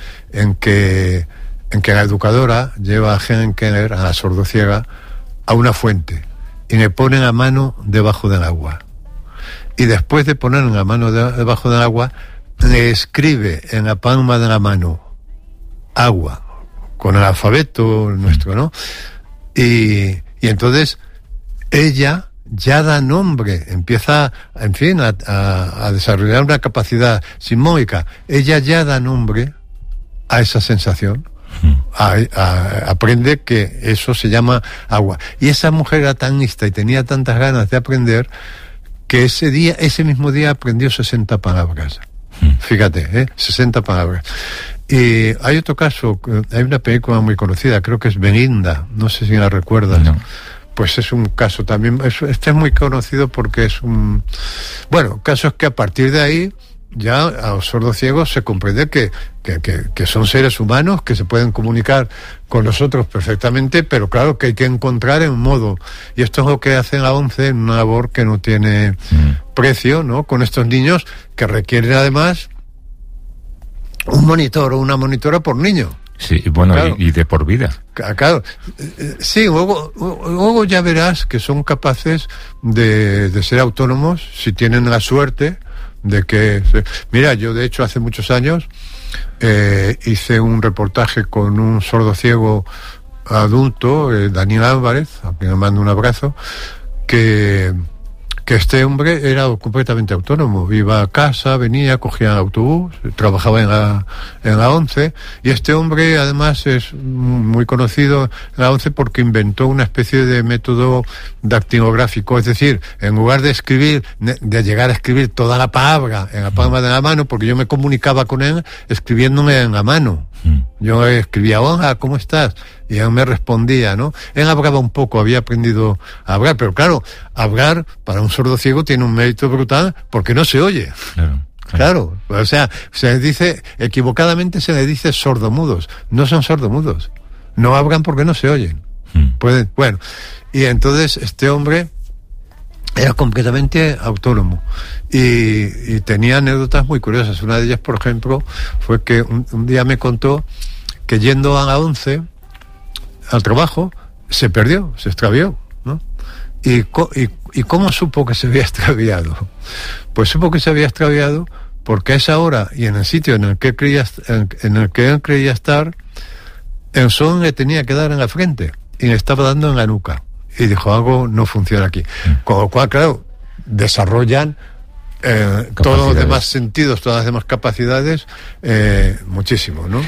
la educadora lleva a Helen Keller, a la sordociega, a una fuente y le ponen la mano debajo del agua. Y después de poner la mano debajo del agua, le escribe en la palma de la mano agua, con el alfabeto nuestro, ¿no? Y entonces ella ya da nombre, empieza, en fin, a desarrollar una capacidad simónica. Ella ya da nombre a esa sensación. Aprende que eso se llama agua. Y esa mujer era tan lista y tenía tantas ganas de aprender que ese mismo día aprendió 60 palabras. Fíjate, 60 palabras. Y hay otro caso, hay una película muy conocida, creo que es Belinda, no sé si la recuerdas. No. Pues es un caso también, este es muy conocido porque es un... Bueno, caso es que a partir de ahí ya a los sordos ciegos se comprende que son seres humanos que se pueden comunicar con nosotros perfectamente, pero claro que hay que encontrar un modo. Y esto es lo que hace la ONCE en una labor que no tiene precio, ¿no? Con estos niños que requieren además un monitor o una monitora por niño. Sí, bueno, claro. y de por vida. Claro. Sí, luego ya verás que son capaces de ser autónomos si tienen la suerte de que... Mira, yo de hecho hace muchos años hice un reportaje con un sordo ciego adulto, Daniel Álvarez, a quien le mando un abrazo, que este hombre era completamente autónomo, iba a casa, venía, cogía el autobús, trabajaba en la ONCE, y este hombre además es muy conocido en la ONCE porque inventó una especie de método dactilográfico, es decir, en lugar de llegar a escribir toda la palabra en la palma de la mano, porque yo me comunicaba con él escribiéndome en la mano. Yo escribía, hola, ¿cómo estás? Y él me respondía, ¿no? Él hablaba un poco, había aprendido a hablar, pero claro, hablar para un sordo ciego tiene un mérito brutal porque no se oye. Claro. O sea, equivocadamente se le dice sordomudos. No son sordomudos. No hablan porque no se oyen. Bueno, y entonces este hombre era completamente autónomo y tenía anécdotas muy curiosas. Una de ellas, por ejemplo, fue que un día me contó que yendo a la ONCE al trabajo se perdió, se extravió, ¿no? ¿Y cómo supo que se había extraviado? Pues supo que se había extraviado porque a esa hora y en el sitio en el que él creía estar, el sol le tenía que dar en la frente y le estaba dando en la nuca. Y dijo, algo no funciona aquí. Con lo cual, claro, desarrollan todos los demás sentidos, todas las demás capacidades, muchísimo, ¿no?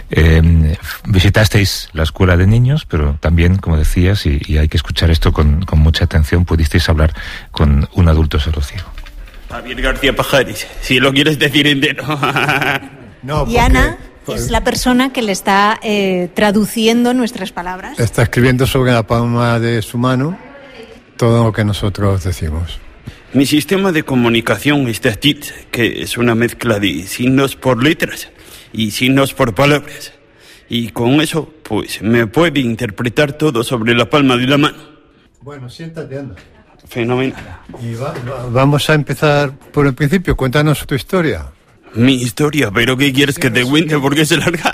Visitasteis la escuela de niños, pero también, como decías, y hay que escuchar esto con mucha atención, pudisteis hablar con un adulto sordo ciego. Javier García Pajares, si lo quieres decir entero. No, y Ana es la persona que le está traduciendo nuestras palabras. Está escribiendo sobre la palma de su mano todo lo que nosotros decimos. Mi sistema de comunicación es TIT, que es una mezcla de signos por letras y signos por palabras. Y con eso, pues, me puede interpretar todo sobre la palma de la mano. Bueno, siéntate, anda. Fenomenal. Y vamos a empezar por el principio. Cuéntanos tu historia. Mi historia, pero ¿qué quieres que te cuente? ¿Por qué se larga?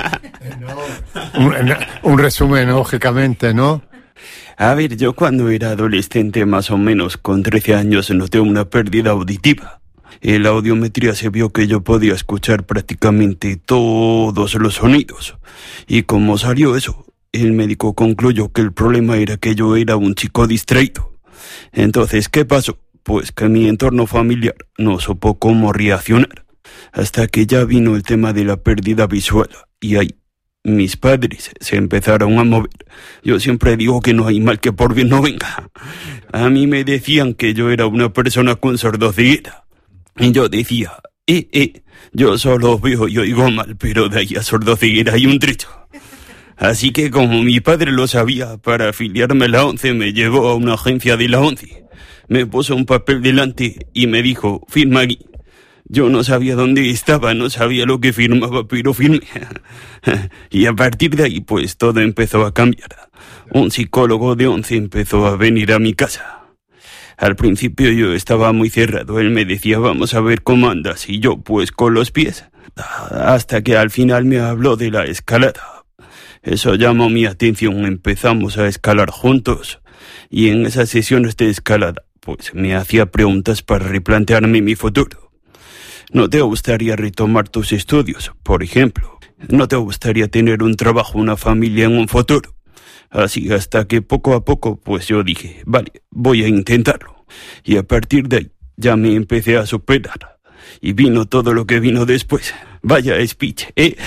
Un resumen, lógicamente, ¿no? A ver, yo cuando era adolescente, más o menos con 13 años, noté una pérdida auditiva. En la audiometría se vio que yo podía escuchar prácticamente todos los sonidos. Y como salió eso, el médico concluyó que el problema era que yo era un chico distraído. Entonces, ¿qué pasó? Pues que mi entorno familiar no supo cómo reaccionar. Hasta que ya vino el tema de la pérdida visual. Y ahí mis padres se empezaron a mover. Yo siempre digo que no hay mal que por bien no venga. A mí me decían que yo era una persona con sordoceguera. Y yo decía, yo solo veo y oigo mal, pero de ahí a sordoceguera hay un trecho. Así que como mi padre lo sabía, para afiliarme a la ONCE me llevó a una agencia de la ONCE. Me puso un papel delante y me dijo, firma aquí. Yo no sabía dónde estaba, no sabía lo que firmaba, pero firmé. Y a partir de ahí, pues todo empezó a cambiar. Un psicólogo de ONCE empezó a venir a mi casa. Al principio yo estaba muy cerrado, él me decía, vamos a ver cómo andas, y yo pues con los pies. Hasta que al final me habló de la escalada. Eso llamó mi atención, empezamos a escalar juntos. Y en esas sesiones de escalada, pues me hacía preguntas para replantearme mi futuro. ¿No te gustaría retomar tus estudios, por ejemplo? ¿No te gustaría tener un trabajo, una familia en un futuro? Así hasta que poco a poco pues yo dije, vale, voy a intentarlo. Y a partir de ahí ya me empecé a superar. Y vino todo lo que vino después. Vaya speech, ¿eh?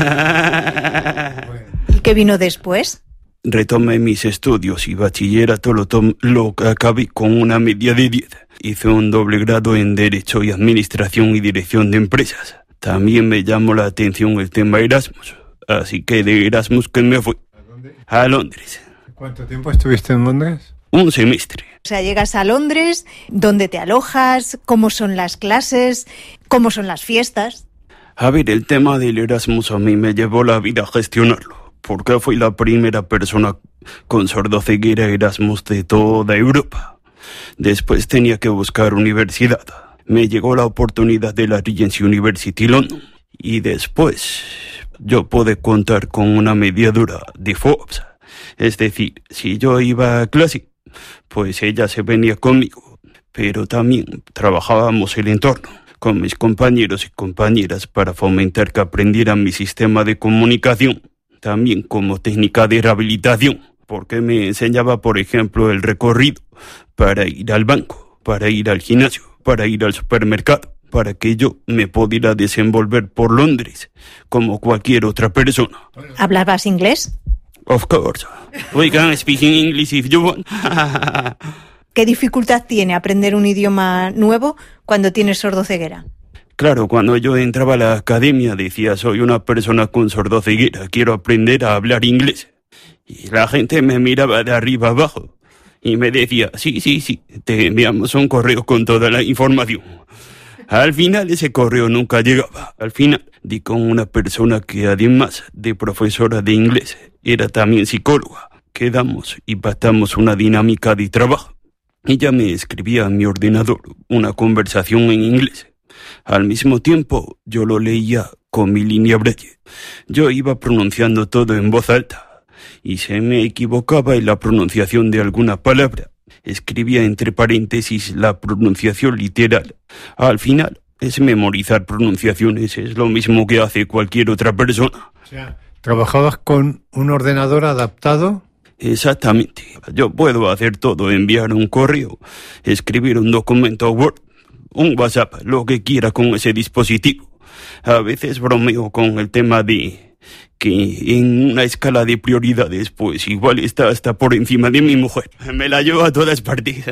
¿Y qué vino después? Retomé mis estudios y bachillerato lo acabé con una media de 10. Hice un doble grado en Derecho y Administración y Dirección de Empresas. También me llamó la atención el tema Erasmus. Así que de Erasmus que me fui. A Londres. ¿Cuánto tiempo estuviste en Londres? Un semestre. O sea, llegas a Londres, ¿dónde te alojas? ¿Cómo son las clases? ¿Cómo son las fiestas? A ver, el tema del Erasmus a mí me llevó la vida a gestionarlo, porque fui la primera persona con sordoceguera Erasmus de toda Europa. Después tenía que buscar universidad. Me llegó la oportunidad de la Regent's University London. Y después yo pude contar con una mediadora de FOBS. Es decir, si yo iba a clase, pues ella se venía conmigo. Pero también trabajábamos el entorno con mis compañeros y compañeras para fomentar que aprendieran mi sistema de comunicación, también como técnica de rehabilitación, porque me enseñaba, por ejemplo, el recorrido para ir al banco, para ir al gimnasio, para ir al supermercado, para que yo me pudiera desenvolver por Londres como cualquier otra persona. ¿Hablabas inglés? Of course. We can speak in English if you want. ¿Qué dificultad tiene aprender un idioma nuevo cuando tienes sordoceguera? Claro, cuando yo entraba a la academia decía, soy una persona con sordoceguera, quiero aprender a hablar inglés. Y la gente me miraba de arriba abajo y me decía, sí, te enviamos un correo con toda la información. Al final ese correo nunca llegaba. Al final di con una persona que además de profesora de inglés era también psicóloga. Quedamos y pactamos una dinámica de trabajo. Ella me escribía en mi ordenador una conversación en inglés. Al mismo tiempo yo lo leía con mi línea Braille. Yo iba pronunciando todo en voz alta y se me equivocaba en la pronunciación de alguna palabra. Escribía entre paréntesis la pronunciación literal. Al final es memorizar pronunciaciones, es lo mismo que hace cualquier otra persona. O sea, ¿trabajabas con un ordenador adaptado? Exactamente. Yo puedo hacer todo, enviar un correo, escribir un documento Word, un WhatsApp, lo que quiera con ese dispositivo. A veces bromeo con el tema de que en una escala de prioridades, pues igual está hasta por encima de mi mujer. Me la llevo a todas partes.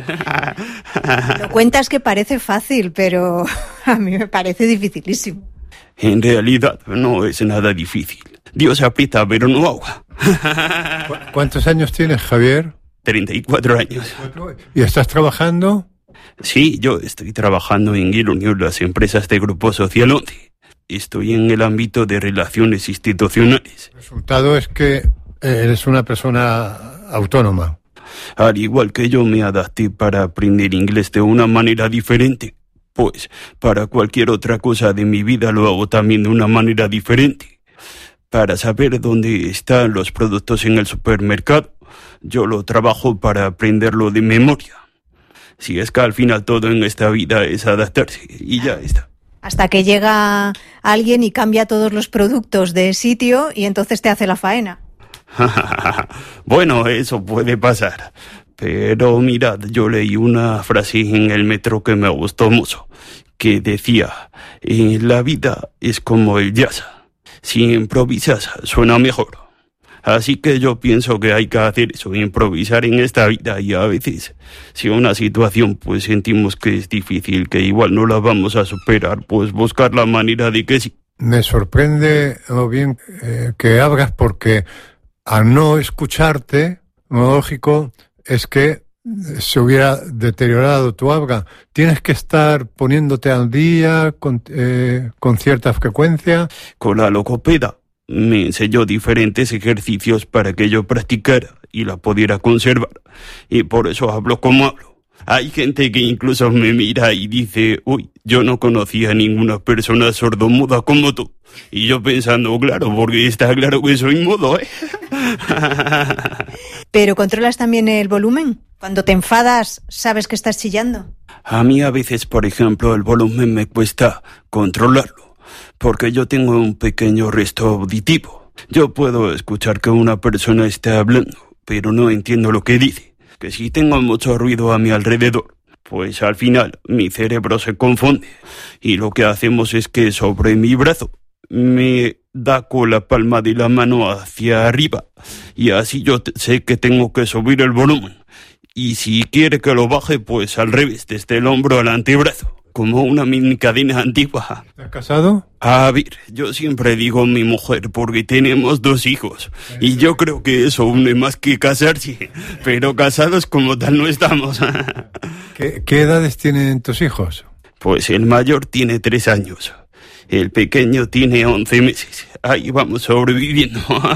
Lo cuentas que parece fácil, pero a mí me parece dificilísimo. En realidad no es nada difícil. Dios aprieta, pero no ahoga. ¿Cuántos años tienes, Javier? 34 años. ¿Y estás trabajando? Sí, yo estoy trabajando en Guild, las empresas de Grupo Social 11. Estoy en el ámbito de relaciones institucionales. El resultado es que eres una persona autónoma. Al igual que yo me adapté para aprender inglés de una manera diferente, pues para cualquier otra cosa de mi vida lo hago también de una manera diferente. Para saber dónde están los productos en el supermercado, yo lo trabajo para aprenderlo de memoria. Si es que al final todo en esta vida es adaptarse y ya está. Hasta que llega alguien y cambia todos los productos de sitio y entonces te hace la faena. Bueno, eso puede pasar. Pero mirad, yo leí una frase en el metro que me gustó mucho, que decía, la vida es como el jazz. Si improvisas, suena mejor. Así que yo pienso que hay que hacer eso, improvisar en esta vida, y a veces, si una situación pues sentimos que es difícil, que igual no la vamos a superar, pues buscar la manera de que sí. Me sorprende lo bien que hablas, porque al no escucharte, lo lógico es que se hubiera deteriorado tu habla. Tienes que estar poniéndote al día con cierta frecuencia. Con la logopeda me enseñó diferentes ejercicios para que yo practicara y la pudiera conservar. Y por eso hablo como hablo. Hay gente que incluso me mira y dice, uy, yo no conocía a ninguna persona sordomuda como tú. Y yo pensando, claro, porque está claro que soy mudo, ¿eh? ¿Pero controlas también el volumen? Cuando te enfadas, ¿sabes que estás chillando? A mí a veces, por ejemplo, el volumen me cuesta controlarlo, porque yo tengo un pequeño resto auditivo. Yo puedo escuchar que una persona está hablando pero no entiendo lo que dice. Que si tengo mucho ruido a mi alrededor, pues al final mi cerebro se confunde. Y lo que hacemos es que sobre mi brazo me da con la palma de la mano hacia arriba. Y así yo sé que tengo que subir el volumen. Y si quiere que lo baje, pues al revés, desde el hombro al antebrazo. Como una mini cadena antigua. ¿Estás casado? A ver, yo siempre digo mi mujer porque tenemos 2 hijos. Y yo creo que eso une más que casarse. Pero casados como tal no estamos. ¿Qué edades tienen tus hijos? Pues el mayor tiene 3 años. El pequeño tiene 11 meses. Ahí vamos sobreviviendo.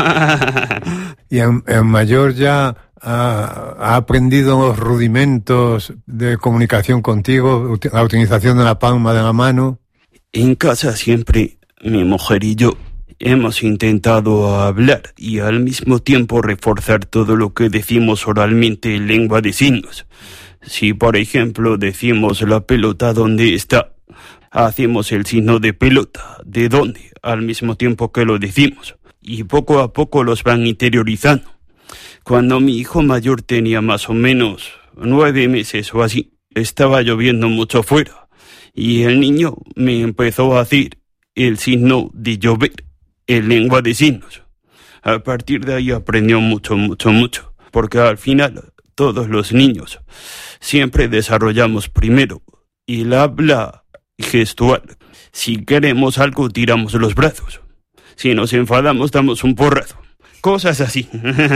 ¿Y el mayor ya ha aprendido los rudimentos de comunicación contigo, la utilización de la palma de la mano? En casa siempre mi mujer y yo hemos intentado hablar y al mismo tiempo reforzar todo lo que decimos oralmente en lengua de signos. Si por ejemplo decimos la pelota ¿dónde está?, hacemos el signo de pelota, ¿de dónde?, al mismo tiempo que lo decimos. Y poco a poco los van interiorizando. Cuando mi hijo mayor tenía más o menos 9 meses o así, estaba lloviendo mucho fuera. Y el niño me empezó a hacer el signo de llover en lengua de signos. A partir de ahí aprendió mucho. Porque al final todos los niños siempre desarrollamos primero el habla gestual. Si queremos algo, tiramos los brazos. Si nos enfadamos, damos un porrazo. Cosas así.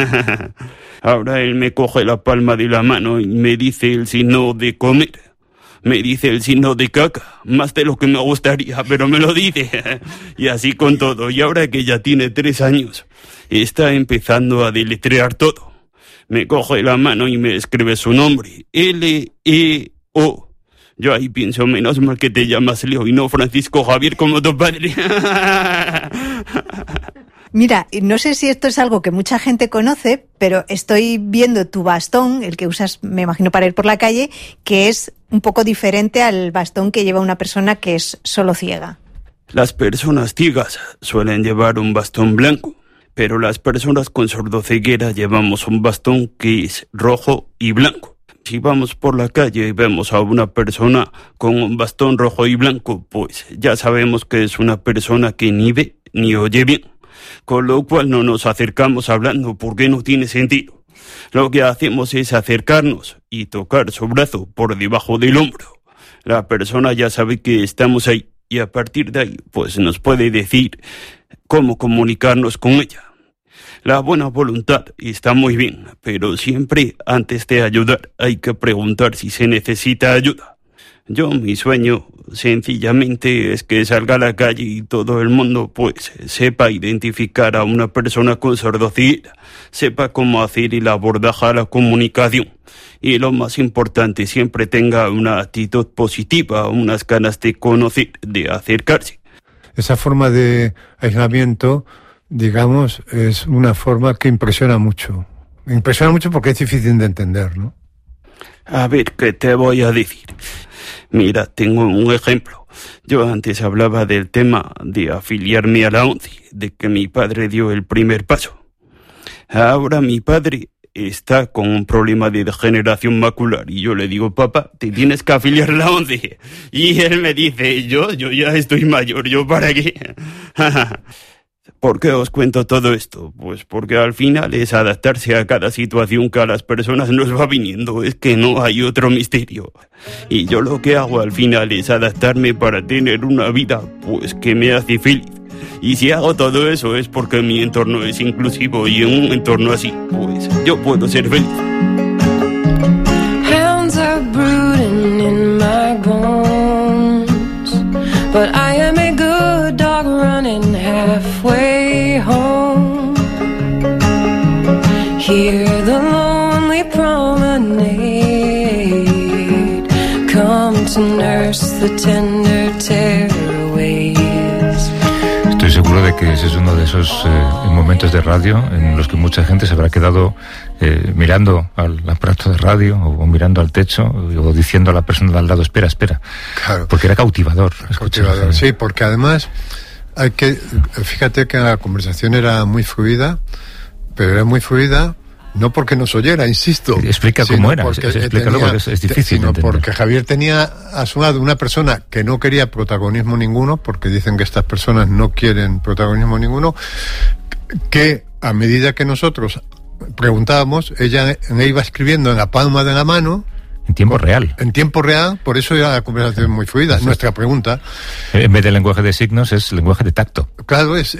Ahora él me coge la palma de la mano y me dice el signo de comer. Me dice el signo de caca. Más de lo que me gustaría, pero me lo dice. Y así con todo. Y ahora que ya tiene 3 años, está empezando a deletrear todo. Me coge la mano y me escribe su nombre. L-E-O. Yo ahí pienso, menos mal que te llamas Leo y no Francisco Javier como tu padre. Mira, no sé si esto es algo que mucha gente conoce, pero estoy viendo tu bastón, el que usas, me imagino, para ir por la calle, que es un poco diferente al bastón que lleva una persona que es solo ciega. Las personas ciegas suelen llevar un bastón blanco, pero las personas con sordoceguera llevamos un bastón que es rojo y blanco. Si vamos por la calle y vemos a una persona con un bastón rojo y blanco, pues ya sabemos que es una persona que ni ve ni oye bien. Con lo cual no nos acercamos hablando porque no tiene sentido. Lo que hacemos es acercarnos y tocar su brazo por debajo del hombro. La persona ya sabe que estamos ahí y a partir de ahí pues nos puede decir cómo comunicarnos con ella. La buena voluntad está muy bien, pero siempre antes de ayudar hay que preguntar si se necesita ayuda. Mi sueño sencillamente es que salga a la calle y todo el mundo pues sepa identificar a una persona con sordoceguera, sepa cómo hacer el abordaje a la comunicación y lo más importante, siempre tenga una actitud positiva, unas ganas de conocer, de acercarse. Esa forma de aislamiento, digamos, es una forma que impresiona mucho. Impresiona mucho porque es difícil de entender, ¿no? A ver, ¿qué te voy a decir? Mira, tengo un ejemplo. Yo antes hablaba del tema de afiliarme a la ONCE, de que mi padre dio el primer paso. Ahora mi padre está con un problema de degeneración macular y yo le digo, papá, te tienes que afiliar a la ONCE. Y él me dice, yo ya estoy mayor, ¿yo para qué? ¿Por qué os cuento todo esto? Pues porque al final es adaptarse a cada situación que a las personas nos va viniendo, es que no hay otro misterio. Y yo lo que hago al final es adaptarme para tener una vida, pues que me hace feliz. Y si hago todo eso es porque mi entorno es inclusivo y en un entorno así, pues yo puedo ser feliz. Hounds are brooding in my bones, but I am a good dog running halfway home. Hear the lonely promenade, come to nurse the tender tearaways. Estoy seguro de que ese es uno de esos momentos de radio en los que mucha gente se habrá quedado mirando al aparato de radio o mirando al techo o diciendo a la persona de al lado, espera. Claro. Porque era cautivador. Cautivador, sí, porque además fíjate que la conversación era muy fluida, pero era muy fluida No porque nos oyera, insisto. Explica cómo era, explícalo porque es difícil. Sino porque Javier tenía a su lado una persona que no quería protagonismo ninguno, porque dicen que estas personas no quieren protagonismo ninguno, que a medida que nosotros preguntábamos, ella me iba escribiendo en la palma de la mano. En tiempo real. En tiempo real, por eso era la conversación muy fluida. Eso. Nuestra pregunta. En vez de lenguaje de signos, es lenguaje de tacto. Claro, es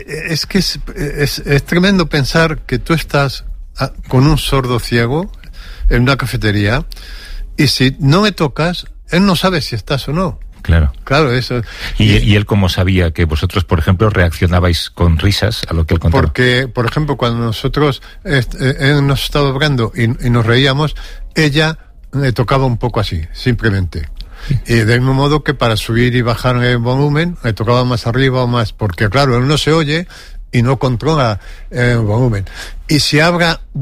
tremendo pensar que tú estás con un sordo ciego en una cafetería y si no me tocas, él no sabe si estás o no. Claro, eso. ¿Y él cómo sabía que vosotros, por ejemplo, reaccionabais con risas a lo que él contaba? Porque, por ejemplo, cuando nosotros nos estaba hablando y nos reíamos, ella le tocaba un poco así, simplemente. Y del mismo modo que para subir y bajar el volumen, le tocaba más arriba o más, porque claro, él no se oye y no controla el volumen. Y si habla